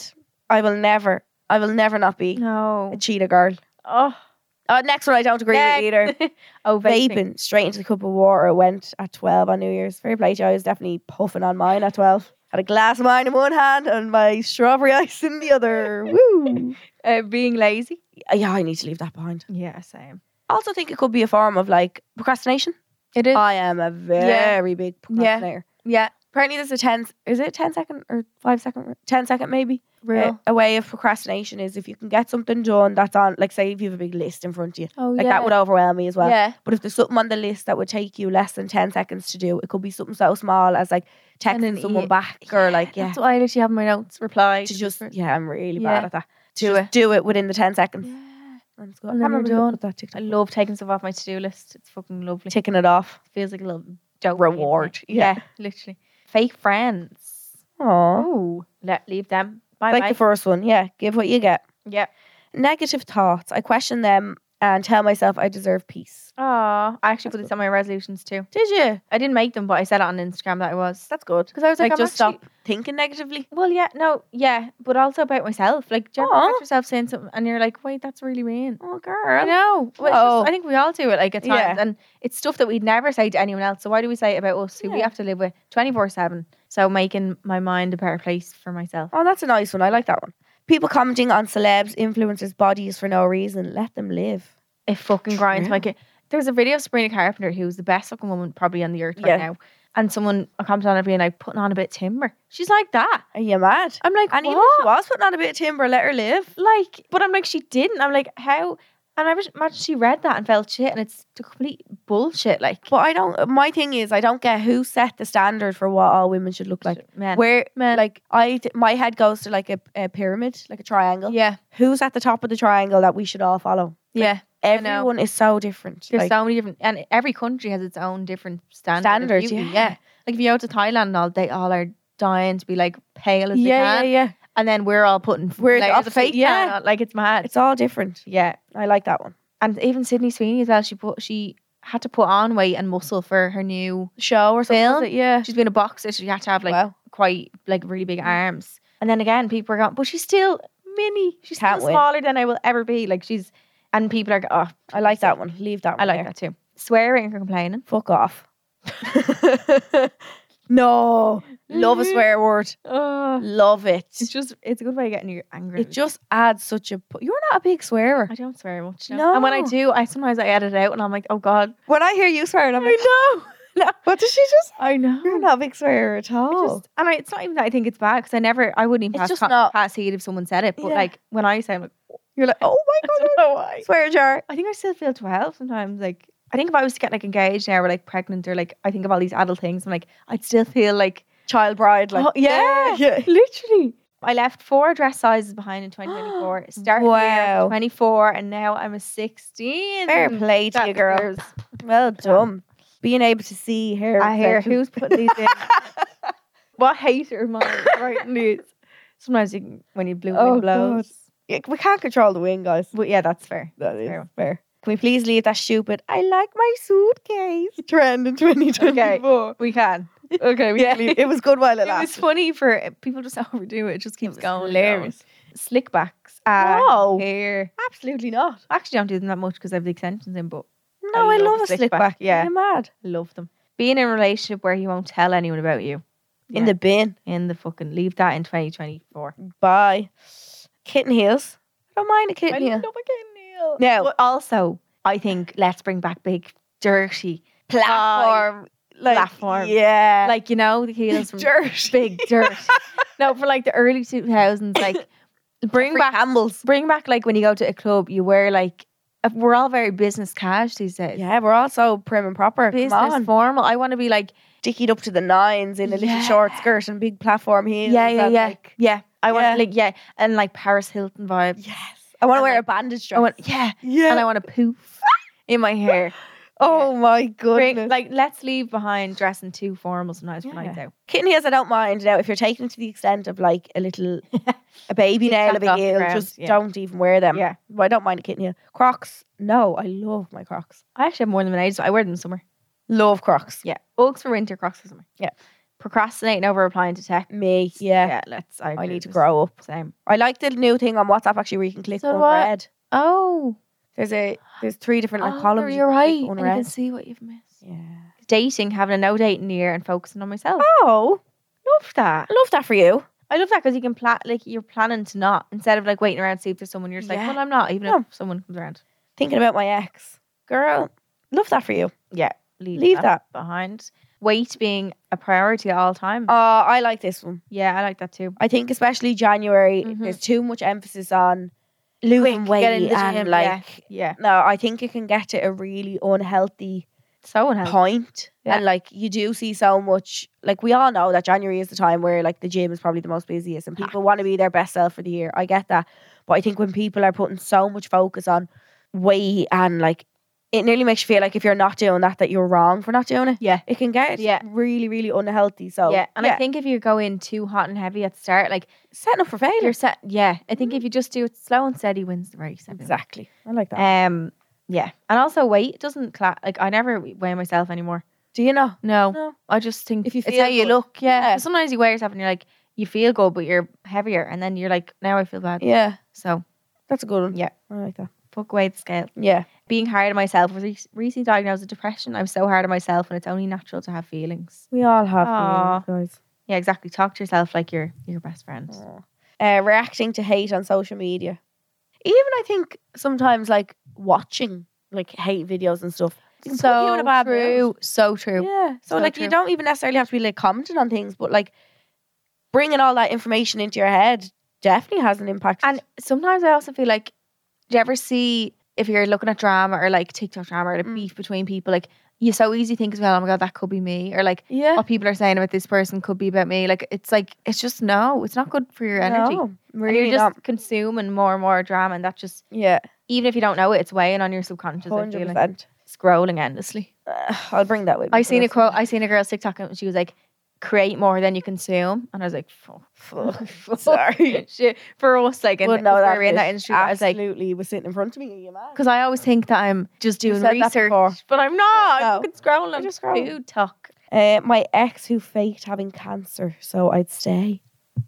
I will never, I will never not be No. a cheetah girl. Oh. Uh, next one I don't agree with either. Oh, vaping. Vaping straight into the cup of water. Went at twelve on New Year's. Fair play to you. I was definitely puffing on mine at twelve. Had a glass of wine in one hand and my strawberry ice in the other. Woo! Uh, being lazy. Yeah, I need to leave that behind. Yeah, same. I also think it could be a form of like procrastination. It is. I am a very big procrastinator. Yeah. Apparently there's a ten, is it a ten second or five second, ten second maybe? Real. A, a way of procrastination is if you can get something done that's on, like say if you have a big list in front of you. Oh, Like yeah. that would overwhelm me as well. Yeah. But if there's something on the list that would take you less than ten seconds to do, it could be something so small as like And then texting someone e- back or like, yeah. That's why I literally have my notes reply. To just, yeah, I'm really Yeah. bad at that. To Do just it. do it within the ten seconds. Yeah. And it's good. And I then can't you're remember who done. put that TikTok. I love taking stuff off my to-do list. It's fucking lovely. Ticking it off. Feels like a little dopamine. Reward. Yeah. literally. Fake friends. Aww. Oh, let leave them. Bye Like bye. the first one. Yeah. Give what you get. Yeah. Negative thoughts. I question them and tell myself I deserve peace. Oh, I actually That's put this on my resolutions too. Did you? I didn't make them, but I said it on Instagram that I was. That's good. Because I was like, Like, I'm just actually- stop thinking negatively. Well, yeah, no, yeah, but also about myself. Like, do you ever Aw. catch yourself saying something and you're like, wait, that's really mean? Oh, I girl. know. Well, it's Oh. just, I think we all do it like at times. Yeah. And it's stuff that we'd never say to anyone else. So why do we say it about us who we Yeah. have to live with twenty-four seven? So making my mind a better place for myself. Oh, that's a nice one. I like that one. People commenting on celebs, influencers' bodies for no reason. Let them live. It fucking grinds True. my gears. There's a video of Sabrina Carpenter who's the best looking woman probably on the earth Yeah. right now. And someone commented on it being like, putting on a bit of timber. She's like that. Are you mad? I'm like, And what? even if she was putting on a bit of timber, let her live. Like, but I'm like, she didn't. I'm like, how? And I imagine she read that and felt shit, and it's the complete bullshit. Like, But I don't, my thing is, I don't get who set the standard for what all women should look like. man, Where, man, like, I, th- my head goes to like a, a pyramid, like a triangle. yeah, Who's at the top of the triangle that we should all follow? yeah. know. Everyone is so different. There's Like, so many different, and every country has its own different standard of standards, beauty, yeah. yeah. Like if you go to Thailand, and all they all are dying to be like pale as yeah, they yeah, can, yeah. and then we're all putting We're the layers of opposite, fake yeah. tan on, like it's mad. It's all different. Yeah, I like that one. and even Sydney Sweeney as well. She put she had to put on weight and muscle for her new Show or something. Film? is it? Yeah. She's been a boxer, so she had to have like Wow. quite like really big arms. And then again, people are going, but she's still mini. She's Can't still win. smaller than I will ever be. Like she's, and people are, go- oh, I like that one. Leave that one. I like there. that too. Swearing and complaining. Fuck off. No. Love a swear word. Oh, Love it. it's just, it's a good way of getting your anger. It just adds such a. pu- You're not a big swearer. I don't swear much. No. And when I No. do, I sometimes I edit it out and I'm like, oh God. When I hear you swearing, I'm like, know. no. What did she just? I know. You're not a big swearer at I all. just, and I, it's not even that I think it's bad because I never, I wouldn't even It's pass, just co- not- pass heat if someone said it. But Yeah. like when I say, I'm like, You're like, oh my I god, don't know why. swear jar. I think I still feel twelve sometimes. Like, I think if I was to get like engaged now or like pregnant or like, I think of all these adult things, I'm like, I'd still feel like, Child bride, like oh, yeah, yeah. literally. I left four dress sizes behind in twenty twenty-four. Started Wow. wow. twenty-four and now I'm a sixteen. Fair play to That you, girl. feels- Well done. Being able to see hair. I hear extensions. who's putting these in. What hater am I writing these? Sometimes you can, when you blew Oh, wind blows. Yeah, we can't control the wind, guys. But yeah, that's fair. That is fair. fair. Can we please leave that stupid I like my suitcase trend in twenty twenty-four? We can. Okay, we Yeah. can leave. It was good while it It was lasted. funny for people just overdo it. It just keeps was going. hilarious. Slick backs. Uh, No. hair. Absolutely not. I actually don't do them that much because I have the extensions in, but No, I, I love love, a a slick slick back, back. yeah. You're mad. I love them. Being in a relationship where he won't tell anyone about you. In Yeah. the bin. In the fucking leave that in twenty twenty-four. Bye. Kitten heels. I don't mind a kitten heel. a nail. Now- But also, I think let's bring back big, dirty Platform. Like, platform. Yeah. Like, you know, the heels from dirt. big dirt. No, for like the early two thousands, like bring Free back Campbell's. bring back like when you go to a club, you wear like uh, we're all very business cash these days. Yeah, we're all so prim and proper. Business Come on. formal. I want to be like Dickied up to the nines in a little Yeah. short skirt and big platform heels. yeah, yeah, and, yeah, like, yeah. I want Yeah. like yeah, and like Paris Hilton vibes. yes. I want to And, wear like, a bandage dress. I want yeah, yeah. and I want a poof in my hair. oh my Bring, goodness. like let's leave behind dressing too formal sometimes for Yeah. nights out. Kitten heels, I don't mind. Now, if you're taking it to the extent of like a little, a baby Just nail tap of it a off the heel, ground, just yeah. don't even wear them. Yeah. Well, I don't mind a kitten heel. Crocs, no, I love my Crocs. I actually have more than an age, so I wear them in summer. Love Crocs. Yeah, Uggs for winter, Crocs for summer. Yeah. procrastinating over replying to text. Me, yeah. Yeah, let's. I, I agree need to with grow up. Same. I like the new thing on WhatsApp actually where you can click So do I. unread. Oh, There's a there's three different like oh, columns. you're you can right. click And you unread. can see what you've missed. Yeah. Dating, having a no dating year, and focusing on myself. Oh, Love that. I love that for you. I love that because you can plan. Like you're planning to not instead of like waiting around to see if there's someone. You're just Yeah. like, well, I'm not. Even No. if someone comes around. Thinking about my ex. Girl, love that for you. Yeah. Leave, Leave that. behind. Weight being a priority at all times. Uh, I like this one. Yeah, I like that too. I think especially January, Mhm. there's too much emphasis on losing weight get in the and gym, like Yeah. no, I think it can get to a really unhealthy So unhealthy. point. Yeah. And like you do see so much, like we all know that January is the time where like the gym is probably the most busiest and people want to be their best self for the year. I get that. But I think when people are putting so much focus on weight and like it nearly makes you feel like if you're not doing that, that you're wrong for not doing it. Yeah. It can get Yeah. really, really unhealthy. So Yeah. And I think if you go in too hot and heavy at the start, like setting up for failure. you're set. Yeah. I think if you just do it slow and steady, wins the race. everyone. Exactly. I like that. Um. Yeah. And also weight doesn't cla- like I never weigh myself anymore. Do you know? No. No. I just think If you it's feel how you good. look. Yeah. Yeah. Sometimes you weigh yourself and you're like you feel good, but you're heavier, and then you're like now I feel bad. Yeah. So That's a good one. Yeah. I like that. fuck away the scale. Yeah. Being hard on myself. I was re- recently diagnosed with depression. I was so hard on myself, and it's only natural to have feelings. We all have Aw. feelings, guys. Yeah, exactly. Talk to yourself like you're your best friend. Uh, reacting to hate on social media. Even I think sometimes like watching like hate videos and stuff. It can put So you in a bad true. mood. So true. Yeah. So, So like true. you don't even necessarily have to be like commenting on things, but like bringing all that information into your head definitely has an impact. And sometimes I also feel like, do you ever see if you're looking at drama or like TikTok drama or the Mm. beef between people, like you so easily think as well, oh my God, that could be me. Or like yeah. what people are saying about this person could be about me. Like it's like, it's just no, it's not good for your energy. No, And really you're just not. consuming more and more drama, and that just, Yeah. even if you don't know it, it's weighing on your subconscious. I Hundred feel like. percent. Scrolling endlessly. Uh, I'll bring that with me. I seen a for quote. I seen a girl's TikTok and she was like, "Create more than you consume," and I was like, "Fuck, fuck, fuck. Sorry. Shit." For us, like, in, Wouldn't know that we're in that bitch. industry, I was like, Absolutely was sitting in front of me. Are you mad? because I always think that I'm just You doing said that research, before. but I'm not. No. I'm fucking scrolling. You're just scrolling. Food talk. Uh, my ex who faked having cancer, so I'd stay.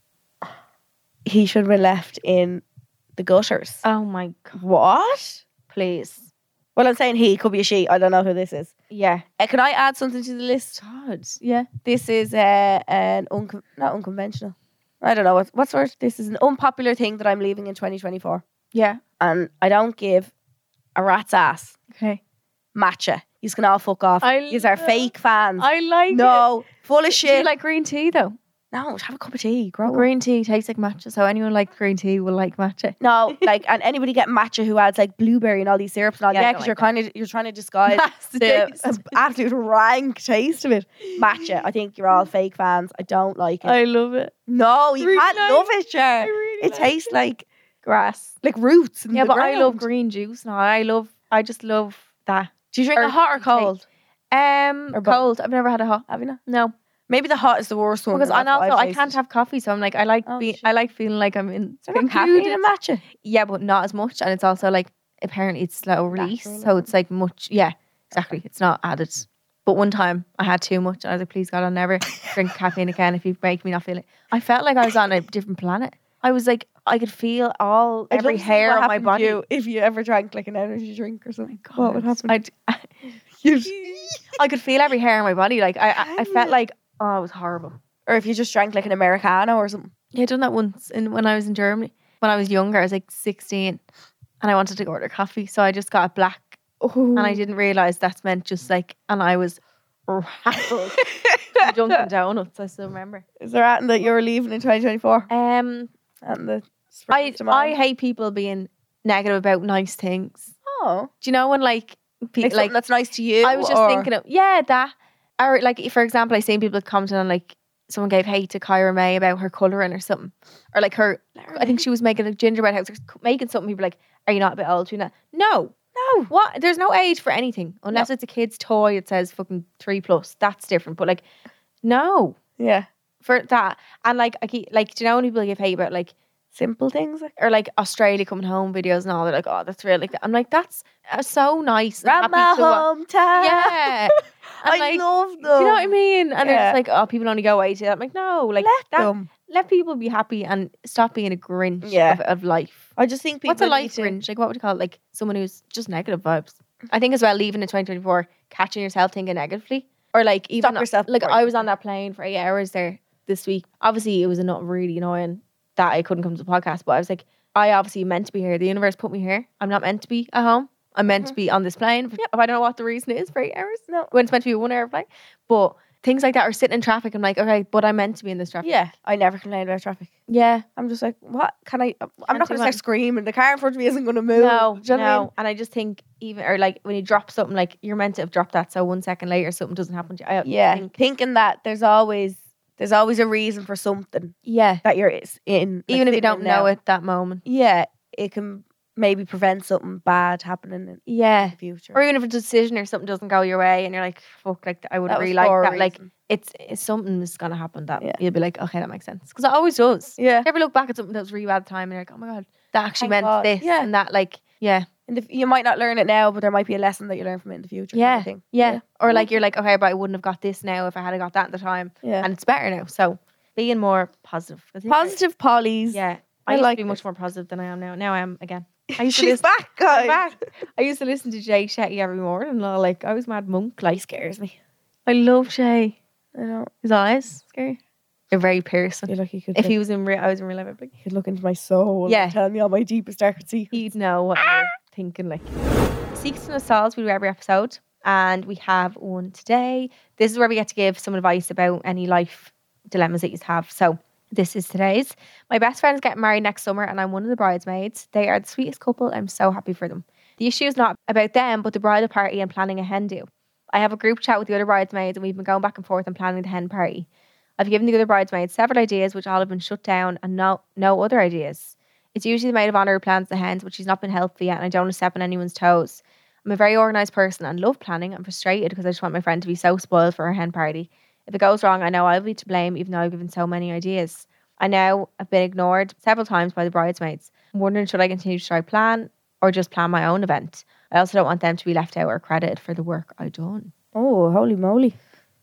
He should have been left in the gutters. Oh my God! What? Please, Well, I'm saying he, could be a she. I don't know who this is. yeah. Uh, can I add something to the list? God, yeah. This is uh, an uncon- not unconventional. I don't know what what's the word. This is an unpopular thing that I'm leaving in twenty twenty-four, Yeah. and I don't give a rat's ass. Okay. Matcha. You can all fuck off. I Yous are love- fake fans. I like it. no, full of Do shit. you like green tea though? no, have a cup of tea. Grow up. Green tea tastes like matcha, so anyone like green tea will like matcha. No, like, and anybody get matcha who adds like blueberry and all these syrups and all. Yeah, I Yeah, don't because like you're kind of you're trying to disguise That's the the taste. uh, absolute rank taste of it. Matcha. I think you're all fake fans. I don't like it. I love it. no, you really can't like- love it, Cher. I really It like tastes like Grass. like roots. In Yeah, the but I love ground. green juice now. I love. I just love that. Do you drink or it hot or tea. cold? Um, Or both? cold. I've never had a hot. Have you not? No, Maybe the hot is the worst one. because that's and what also I've I can't tasted. have coffee, so I'm like I like Oh, being. shit. I like feeling like I'm in. Is there not caffeine in matcha? Yeah, but not as much, and it's also like apparently it's slow release, Natural, so it's like much. Yeah, exactly. It's not added. But one time I had too much, and I was like, "Please God, I'll never drink caffeine again if you make me not feel it." I felt like I was on a different planet. I was like, I could feel all I'd every love to see hair what on my happened to body. you if you ever drank like an energy drink or something. God, What would happen? I'd, I could feel every hair on my body. Like I, I, I felt like oh, it was horrible. Or if you just drank like an Americano or something. Yeah, I done that once in, when I was in Germany. When I was younger, I was like sixteen, and I wanted to order coffee, so I just got a black, and I didn't realize that's meant just like, and I was rattled. Dunkin' Donuts, I still remember. Is there anything that you're leaving in twenty twenty-four? Um, And the I spring's demand? I hate people being negative about nice things. Oh, Do you know when like like, people something like that's nice to you. I was just or- thinking of yeah that or like for example I seen people commenting on like someone gave hate to Kyra May about her colouring or something or like her I think she was making a gingerbread house or making something people were like are you not a bit old doing that? No no. what there's no age for anything unless it's a kid's toy it says fucking three plus that's different but like no Yeah, for that and like I keep like do you know when people give hate about like simple things. Like or like Australia coming home videos and all they're like oh that's real like that. I'm like that's uh, so nice and Around happy my to wa- hometown. yeah And I like, love them. do you know what I mean? And they're Yeah. just like, oh, people only go away to that. I'm like, no, like Let that, them. let people be happy and stop being a Grinch Yeah. of, of life. I just think people What's a need life to- Grinch? Like, what would you call it? Like someone who's just negative vibes. I think as well, leaving in twenty twenty-four, catching yourself thinking negatively, or like even Stop yourself like before I you was on that plane for eight hours there this week. Obviously, it was not really annoying that I couldn't come to the podcast, but I was like, I obviously meant to be here. The universe put me here. I'm not meant to be at home. I'm meant to be on this plane. Yep. I don't know what the reason is for eight hours. No. When it's meant to be a one hour flight. But things like that are sitting in traffic. I'm like, okay, but I'm meant to be in this traffic. Yeah, I never complain about traffic. Yeah. I'm just like, what can I? I'm Can't not do going to that. start screaming. The car in front of me isn't going to move. No, Do you know what I no. mean? And I just think even, or like when you drop something, like you're meant to have dropped that. So one second later, something doesn't happen to you. I Yeah, think, thinking that there's always there's always a reason for something yeah. that you're is- in, like, Even if you sitting don't in know now. it that moment. Yeah, it can maybe prevent something bad happening in Yeah. the future. Or even if a decision or something doesn't go your way and you're like, fuck, like I would That was really like for a that. Like reason. it's, it's something that's going to happen that Yeah. you'll be like, okay, that makes sense. Because it always does. Yeah. You ever look back at something that was really bad at the time and you're like, oh my God, that actually Thank meant God. this. Yeah. And that like, yeah. In the, you might not learn it now, but there might be a lesson that you learn from it in the future. Yeah. Kind of thing. Yeah. Or like you're like, okay, but I wouldn't have got this now if I had got that at the time. Yeah. And it's better now. So being more positive. I think I- Positive pollies. Yeah. I I, used like to be it. much more positive than I am now. Now I am again. I used to She's listen, back, guys. I'm back. I used to listen to Jay Shetty every morning. And all, like I was mad monk. He Like scares me. I love Shay. I know. His eyes scary. They're very piercing. I feel like he could. If like, he was in real, I was in real life. I'd be like, he could look into my soul. Yeah. And tell me all my deepest darkest secrets. he'd know what you're thinking. Like Secrets and Assaults, we do every episode, and we have one today. This is where we get to give some advice about any life dilemmas that you have. So this is today's. My best friend's getting married next summer, and I'm one of the bridesmaids. They are the sweetest couple. I'm so happy for them. The issue is not about them, but the bridal party and planning a hen do. I have a group chat with the other bridesmaids, and we've been going back and forth on planning the hen party. I've given the other bridesmaids several ideas, which all have been shut down, and no, no other ideas. It's usually the maid of honour who plans the hens, but she's not been helpful yet, and I don't want to step on anyone's toes. I'm a very organised person and love planning. I'm frustrated because I just want my friend to be so spoiled for her hen party. If it goes wrong, I know I'll be to blame, even though I've given so many ideas. I know I've been ignored several times by the bridesmaids. I'm wondering, should I continue to try plan or just plan my own event? I also don't want them to be left out or credited for the work I've done. Oh, holy moly.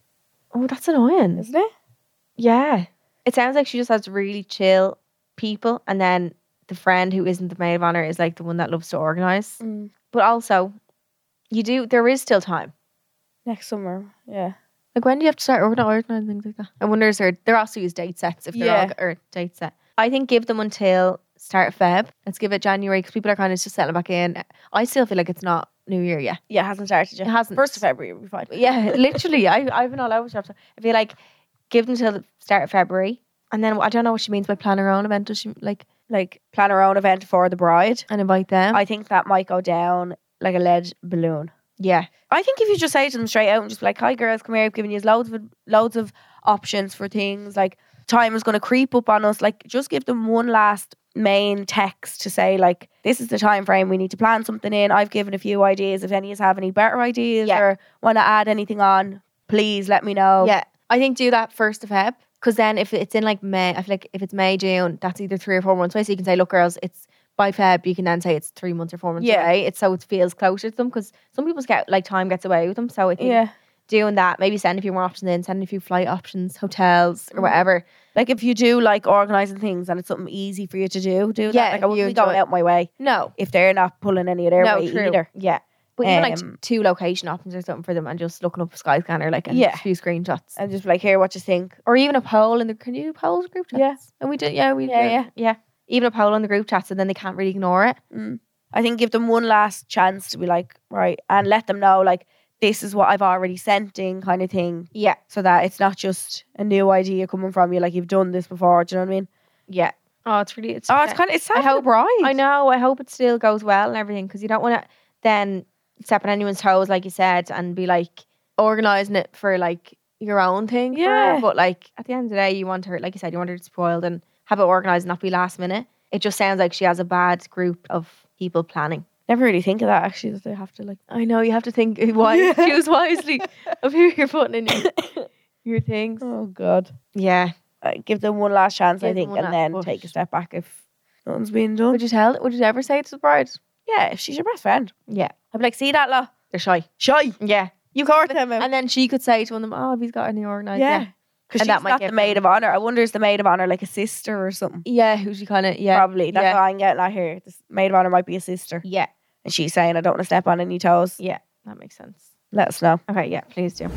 Oh, that's annoying. Isn't it? Yeah. It sounds like she just has really chill people, and then the friend who isn't the maid of honour is like the one that loves to organise. Mm. But also, you do, there is still time. Next summer. Yeah. Like, when do you have to start organising things like that? I wonder, is there, there also use date sets if they're Yeah. all, or date set. I think give them until start of Feb. Let's give it January because people are kind of just settling back in. I still feel like it's not New Year yet. Yeah, it hasn't started yet. It hasn't. First of February will be fine. Yeah, literally. I, I've been all over the shop. So I feel like give them till the start of February. And then I don't know what she means by plan her own event. Does she like, Like plan her own event for the bride. and invite them? I think that might go down like a lead balloon. yeah. I think if you just say to them straight out and just be like, "Hi girls, come here, I've given you loads of loads of options for things. Like time is gonna creep up on us. Like just give them one last main text to say like, this is the time frame we need to plan something in. I've given a few ideas. If any of you have any better ideas Yeah. or want to add anything on, please let me know. Yeah. I think do that first of Feb. Because then if it's in like May, I feel like if it's May, June, that's either three or four months away. So you can say, look, girls, it's by Feb. You can then say it's three months or four months Yeah. away. It's so it feels closer to them. Because some people get like time gets away with them. So I think Yeah. doing that, maybe send a few more options in, send a few flight options, hotels or Mhm. whatever. Like if you do like organising things and it's something easy for you to do, do Yeah, that. Like I you wouldn't be enjoy going it. out my way No. if they're not pulling any of their No, weight true. either. Yeah. But even like Um, two location options or something for them and just looking up Skyscanner scanner like and Yeah. a few screenshots. And just be like, here, what you think? Or even a poll in the can you do polls group chats? Yeah. And we did yeah, we Yeah, did. yeah. Yeah. Even a poll on the group chats and then they can't really ignore it. Mm. I think give them one last chance to be like, right, and let them know like this is what I've already sent in kind of thing. Yeah. So that it's not just a new idea coming from you, like you've done this before. Do you know what I mean? Yeah. Oh, it's really it's Oh, it's kind of it's sad I for the hope- bride. I know. I hope it still goes well and everything because you don't want to then step on anyone's toes, like you said, and be like organising it for like your own thing. for her. Yeah. But like at the end of the day, you want her, like you said, you want her to be spoiled and have it organised and not be last minute. It just sounds like she has a bad group of people planning. Never really think of that actually. That they have to like. I know you have to think wise, choose wisely of who you're putting in your, your things. Oh God. Yeah. Uh, give them one last chance, I Give them think, one and last then push. take a step back if nothing's being done. Would you tell? Would you ever say it to the bride? Yeah, if she's your best friend, Yeah. I'd be like, see that lot? They're shy. Shy. Yeah. You sort them out. And then she could say to one of them, oh, have you got any organised? Yeah. Because And she's that might not give the maid them- of honour. I wonder is the maid of honour like a sister or something? Yeah, who she kind of, yeah. Probably. That's yeah. what I'm getting at here. This maid of honour might be a sister. Yeah, And she's saying, I don't want to step on any toes. yeah, that makes sense. Let us know. Okay, yeah, please do.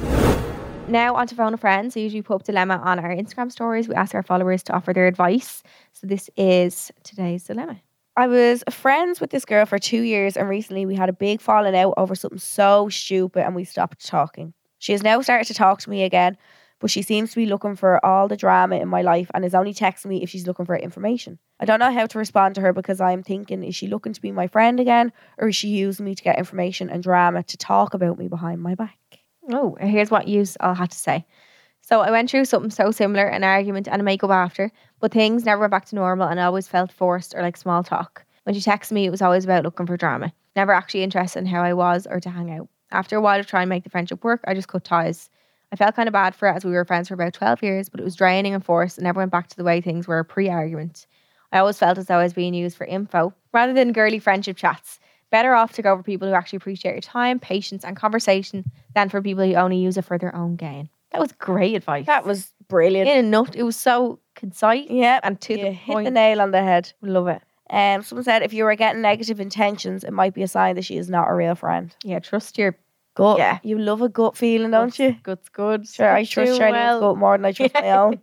Now on to phone a friend. So usually put up dilemma on our Instagram stories. We ask our followers to offer their advice. So this is today's dilemma. I was friends with this girl for two years and recently we had a big falling out over something so stupid and we stopped talking. She has now started to talk to me again, but she seems to be looking for all the drama in my life and is only texting me if she's looking for information. I don't know how to respond to her because I'm thinking, is she looking to be my friend again or is she using me to get information and drama to talk about me behind my back? Oh, here's what you all had to say. So I went through something so similar, an argument and a makeup after, but things never went back to normal and I always felt forced or like small talk. When she texted me, it was always about looking for drama. Never actually interested in how I was or to hang out. After a while of trying to make the friendship work, I just cut ties. I felt kind of bad for it as we were friends for about twelve years, but it was draining and forced and never went back to the way things were pre-argument. I always felt as though I was being used for info rather than girly friendship chats. Better off to go for people who actually appreciate your time, patience and conversation than for people who only use it for their own gain. That was great advice. That was brilliant. in a nut. It was so concise Yeah, and to you the hit point. the nail on the head. Love it. Um, someone said if you were getting negative intentions, it might be a sign that she is not a real friend. Yeah, trust your Gut. Yeah. You love a gut feeling, don't you? Gut's good. Sure, I Gut's trust doing Charlene's well. gut more than I trust my own.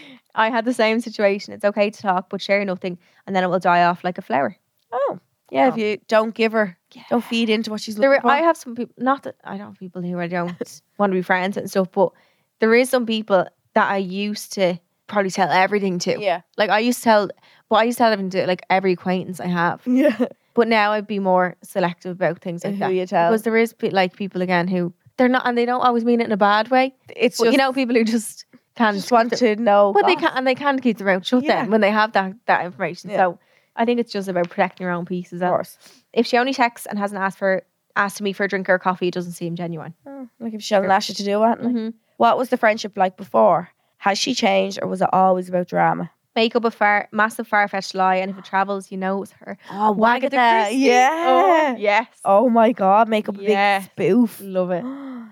I had the same situation. It's okay to talk, but share nothing, and then it will die off like a flower. Oh, yeah. If Oh. you don't give her, Yeah. don't feed into what she's There, looking I for. have some people. Not that I don't have people who I don't want to be friends and stuff, but there is some people that I used to probably tell everything to. Yeah, Like I used to tell, but I used to tell everything to like every acquaintance I have. yeah. But now I'd be more selective about things like Who that. you tell. Because there is pe- like people again who they're not, and they don't always mean it in a bad way. It's But just you know, people who just can't just want to know. But they gossip. can't, and they can't keep their mouth shut Yeah. then when they have that that information. Yeah. So I think it's just about protecting your own peace as Of well. course. If she only texts and hasn't asked for asked me for a drink or a coffee, it doesn't seem genuine. Oh, like if she hasn't asked you to do it. Like, Mm-hmm. what was the friendship like before? Has she changed, or was it always about drama? Make up a far massive far fetched lie, and if it travels, you know it's her. Oh, Wagatha Wagatha, Christie. yeah. Oh, yes. Oh my God, make up a Yeah. big spoof. Love it.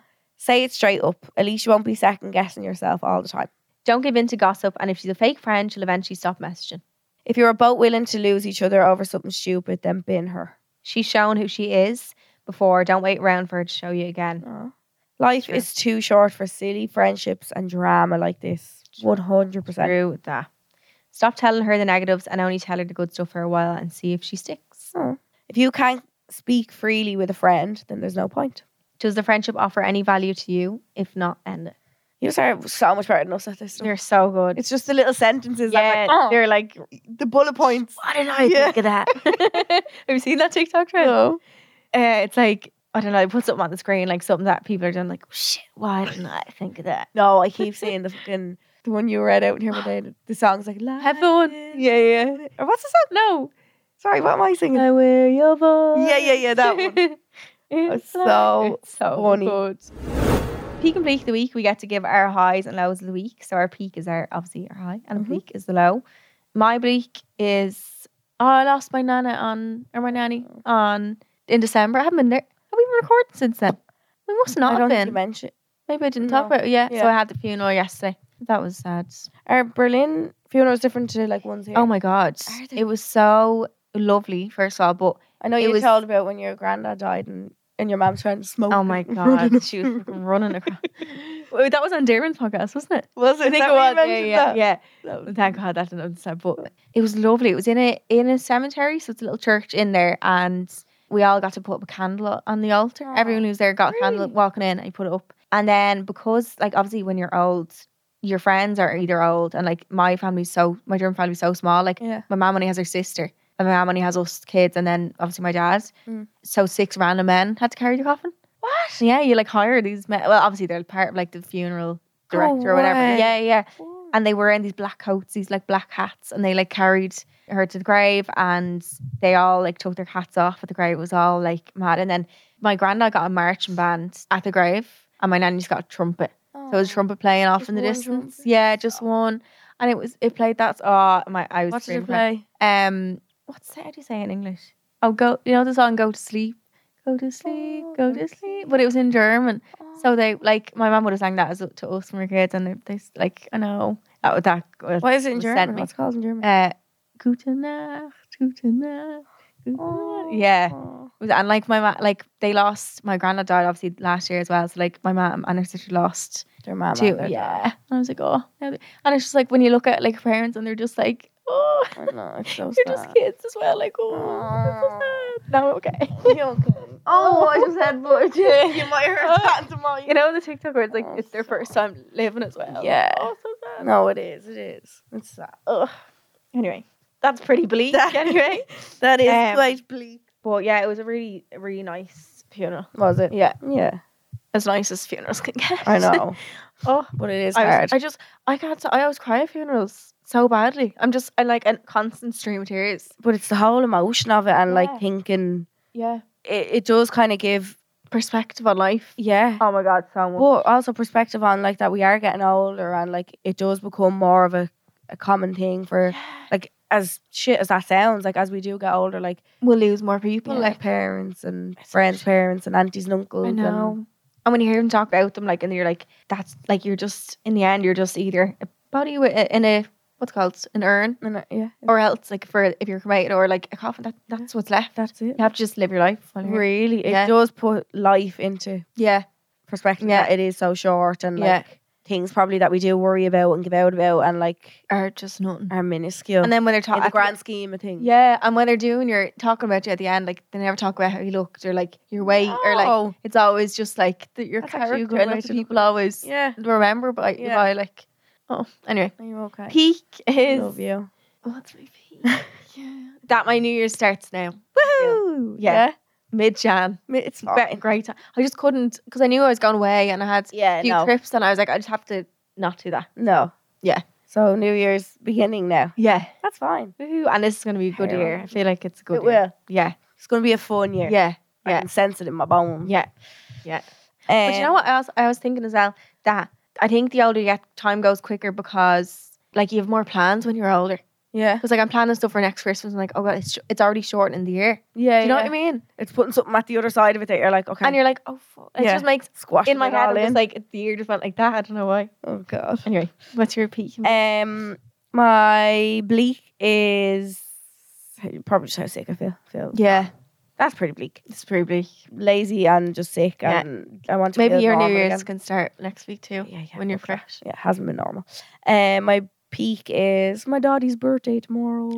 Say it straight up. At least you won't be second guessing yourself all the time. Don't give in to gossip, and if she's a fake friend, she'll eventually stop messaging. If you're both willing to lose each other over something stupid, then bin her. She's shown who she is before. Don't wait around for her to show you again. Oh. Life True. is too short for silly friendships and drama like this. one hundred percent. True with that. Stop telling her the negatives and only tell her the good stuff for a while and see if she sticks. Oh. If you can't speak freely with a friend, then there's no point. Does the friendship offer any value to you? If not, end it. You are so much better than us at this stuff. They're so good. It's just the little sentences. I'm yeah, like, oh, they're like, the bullet points. why did I Yeah. think of that? Have you seen that TikTok trend? No. Uh, it's like, I don't know, I put something on the screen, like something that people are doing, like, oh, shit, why didn't I think of that? No, I keep seeing the fucking the one you read out here today. The, the song's like like Have fun. it. Yeah, yeah. Or what's the song? No. Sorry, what am I singing? I wear your voice. Yeah, yeah, yeah, that one. It's so like- it's so funny. good. Peak and peak of the week, we get to give our highs and lows of the week. So our peak is our obviously our high, and Mhm. the peak is the low. My peak is oh, I lost my nana on or my nanny on in December. I haven't been there. Have we been recording since then? We must not I have don't think you been. mentioned. Maybe I didn't No. talk about it. Yeah. So Yeah. I had the funeral yesterday. That was sad. Our Berlin funeral is different to like ones here. Oh my god, Are they? it was so lovely. First of all, but I know it you was- told about when your granddad died and, and your mom's trying to smoke. oh my god, she was fucking running across. Wait, that was on Darren's podcast, wasn't it? Was it? I think Is it that where was. you Yeah, mentioned yeah, that? yeah. That was- Thank God that didn't understand. But it was lovely. It was in a in a cemetery, so it's a little church in there, and we all got to put up a candle on the altar. Aw, Everyone who was there got a candle really? walking in, and you put it up. And then because like obviously when you're old, your friends are either old, and like my family's so my German family's so small. Like Yeah. my mom only has her sister, and my mom only has us kids, and then obviously my dad. Mm. So six random men had to carry the coffin. What? Yeah, you like hire these men. Well, obviously they're part of like the funeral director or whatever. way. Yeah, yeah. And they were wearing these black coats, these like black hats, and they like carried her to the grave, and they all like took their hats off at the grave. It was all like mad. And then my granddad got a marching band at the grave, and my nanny's got a trumpet. So it was a trumpet playing off Just in the one distance. trumpet? Yeah, just one. And it was it played that. Oh my! I was. What did it screaming. play? Um, what's how do you say it in English? Oh, go. You know the song "Go to Sleep." go to sleep, go to sleep. But it was in German. So they, like, my mum would have sang that as to us when we were kids. And they, they like, I know. That was that. Why is it in was German? sent me. What's it called in German? Uh, Gute Nacht, Gute Nacht. Gute Nacht. Yeah. It was- And like my ma- like they lost, my granddad died obviously last year as well. So like my mum and her sister lost Their mama. two. and their Yeah. dad. And I was like, oh. And it's just like when you look at like parents and they're just like, oh. I know, it's so You're sad. just kids as well. Like, oh. That's so sad. No, okay. You okay? Oh, I just had blood. Yeah, you might have heard that into my. You know the TikTok where it's like Oh, it's their so first time living as well. Yeah. Oh, so sad. No, it is. It is. It's sad. Ugh. Anyway, that's pretty bleak. That- anyway, That is Um, quite bleak. but yeah, it was a really, really nice funeral. Was it? Yeah, Yeah. as nice as funerals can get. I know. Oh, But it is I, hard. was, I just, I can't. I always cry at funerals so badly. I'm just, I like a constant stream of tears. but it's the whole emotion of it and Yeah. like thinking Yeah, it, it does kind of give, perspective on life. yeah. Oh my god, so much. But also perspective on like that we are getting older and like it does become more of a, a common thing for like as shit as that sounds, like as we do get older, like We'll lose more people. like Like parents and friends' parents and aunties and uncles. I know. And when you hear them talk about them, like, and you're like, that's like, you're just, in the end, you're just either a body with, in a, what's it called, an urn, And, and, uh, yeah, or else, like, for if you're cremated, or like a coffin, that, that's what's left. that's it. You have to just live your life. while you're here. Really, it Yeah. does put life into Yeah. perspective. Yeah. That it is so short and like Yeah. things probably that we do worry about and give out about and like Or just nothing. are minuscule. And then when they're in talking, the grand scheme of things. yeah, and when they're doing, you're talking about you at the end, like, they never talk about how you looked, or like your weight, or like, No. it's always just like the, your That's actually a character. good And way that's to what look people always Yeah. remember by, Yeah. by like, oh, anyway. Are you okay? Peak is, Love you. what's my peak? Yeah. That my New Year starts now. Woohoo! Yeah. Mid Jan. It's Be- fine. Great time. I just couldn't, because I knew I was going away and I had Yeah, a few no. trips, and I was like, I just have to not do that. No. Yeah. So New Year's beginning now. Yeah. That's fine. Woohoo. And this is going to be a good Hell. year. I feel like it's a good It year. will. Yeah. It's going to be a fun year. Yeah. I Yeah. can sense it in my bones. Yeah. Yeah. Um, But you know what else I was thinking as well? That I think the older you get, time goes quicker because like you have more plans when you're older. Yeah. Because like I'm planning stuff for next Christmas and like, oh god, it's it's already shortening the year. Yeah. Do you know yeah. what I mean? It's putting something at the other side of it that you're like, okay. And you're like, oh fuck. It Yeah. just makes squashing in my it head all I'm in. just like the year just went like that. I don't know why. oh god. Anyway, what's your peak? Um, my bleak is probably just how sick I feel. feel. Yeah, That's pretty bleak. it's pretty bleak. Lazy and just sick, Yeah. and I want to Maybe feel your New normal Year's again. can start next week too. Yeah, yeah, when you're okay. fresh. Yeah, it hasn't been normal. Um, my peak is my daddy's birthday tomorrow.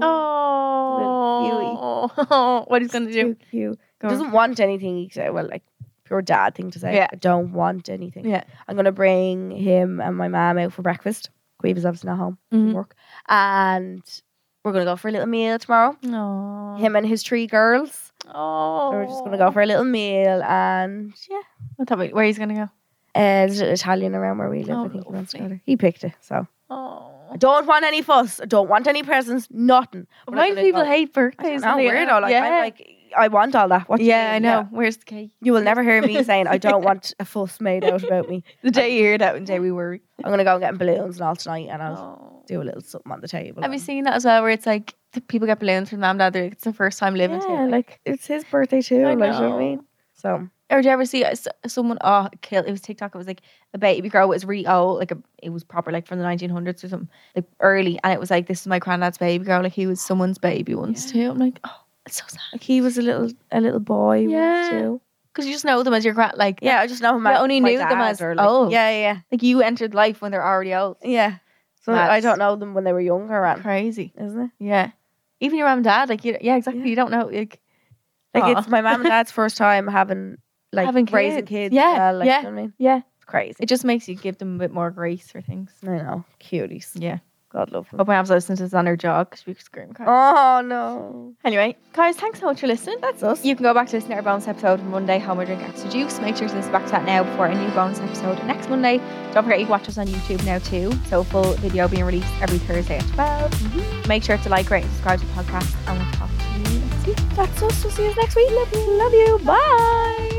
Oh, what he's gonna do? Too cute. Go He on. doesn't want anything. He said, well, like pure dad thing to say. Yeah. I don't want anything. Yeah. I'm gonna bring him and my mum out for breakfast. Queeve is obviously not home from Mhm. work, and we're gonna go for a little meal tomorrow. Oh. Him and his three girls. Oh. So we're just gonna go for a little meal, and yeah, What about where he's gonna go? uh, there's an Italian around where we live. Oh, I think he wants to go lovely. there. He picked it, so Oh. I don't want any fuss. I don't want any presents. Nothing. But Why I'm do gonna people go- hate I birthdays? don't know, when they- weirdo. Like yeah. I'm like, I want all that. What do you yeah, I mean? know. Where's the cake? You will never hear me saying I don't want a fuss made out about me. The day you hear that, one day we worry. I'm gonna go and get balloons and all tonight, and I'll Oh. do a little something on the table. Have you and- seen that as well? Where it's like the people get balloons from mom, dad. They're like, it's their first time living Yeah, together. like it's his birthday too. I Like, you know what I know. mean? So Or did you ever see uh, s- someone? Oh, kill! It was TikTok. It was like a baby girl. It was really old. Like a, it was proper like from the nineteen hundreds or something, like early. And it was like, this is my granddad's baby girl. Like he was someone's baby once Yeah. too. I'm like, oh, it's so sad. like he was a little a little boy Yeah. once too. Because you just know them as your grand. Like Yeah, I just know him. You as only my knew them dad as or, like, old. Yeah, yeah, like you entered life when they're already old. yeah. So Lads. I don't know them when they were younger, and Crazy. isn't it? Yeah. Even your mom and dad. Like you, yeah, exactly. Yeah. You don't know. Like Like Aw. it's my mum and dad's first time having like Having raising kids. kids. Yeah, as well, like, yeah. you know what I mean? yeah, It's crazy. it just makes you give them a bit more grace for things. I know, cuties. Yeah. God love them. Hope my mom's listening to this on her jog because we could scream. Cry. Oh no. Anyway, guys, thanks so much for listening. That's us. You can go back to listen to our bonus episode on Monday, Home or Drink Extra Juice. Make sure to listen back to that now before a new bonus episode next Monday. Don't forget you can watch us on YouTube now too. So full video being released every Thursday at twelve. Mm-hmm. Make sure to like, rate, and subscribe to the podcast, and we'll talk to you next week. That's us. We'll see you next week. Love you. Love you. Bye.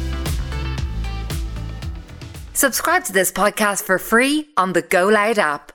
Subscribe to this podcast for free on the Go Loud app.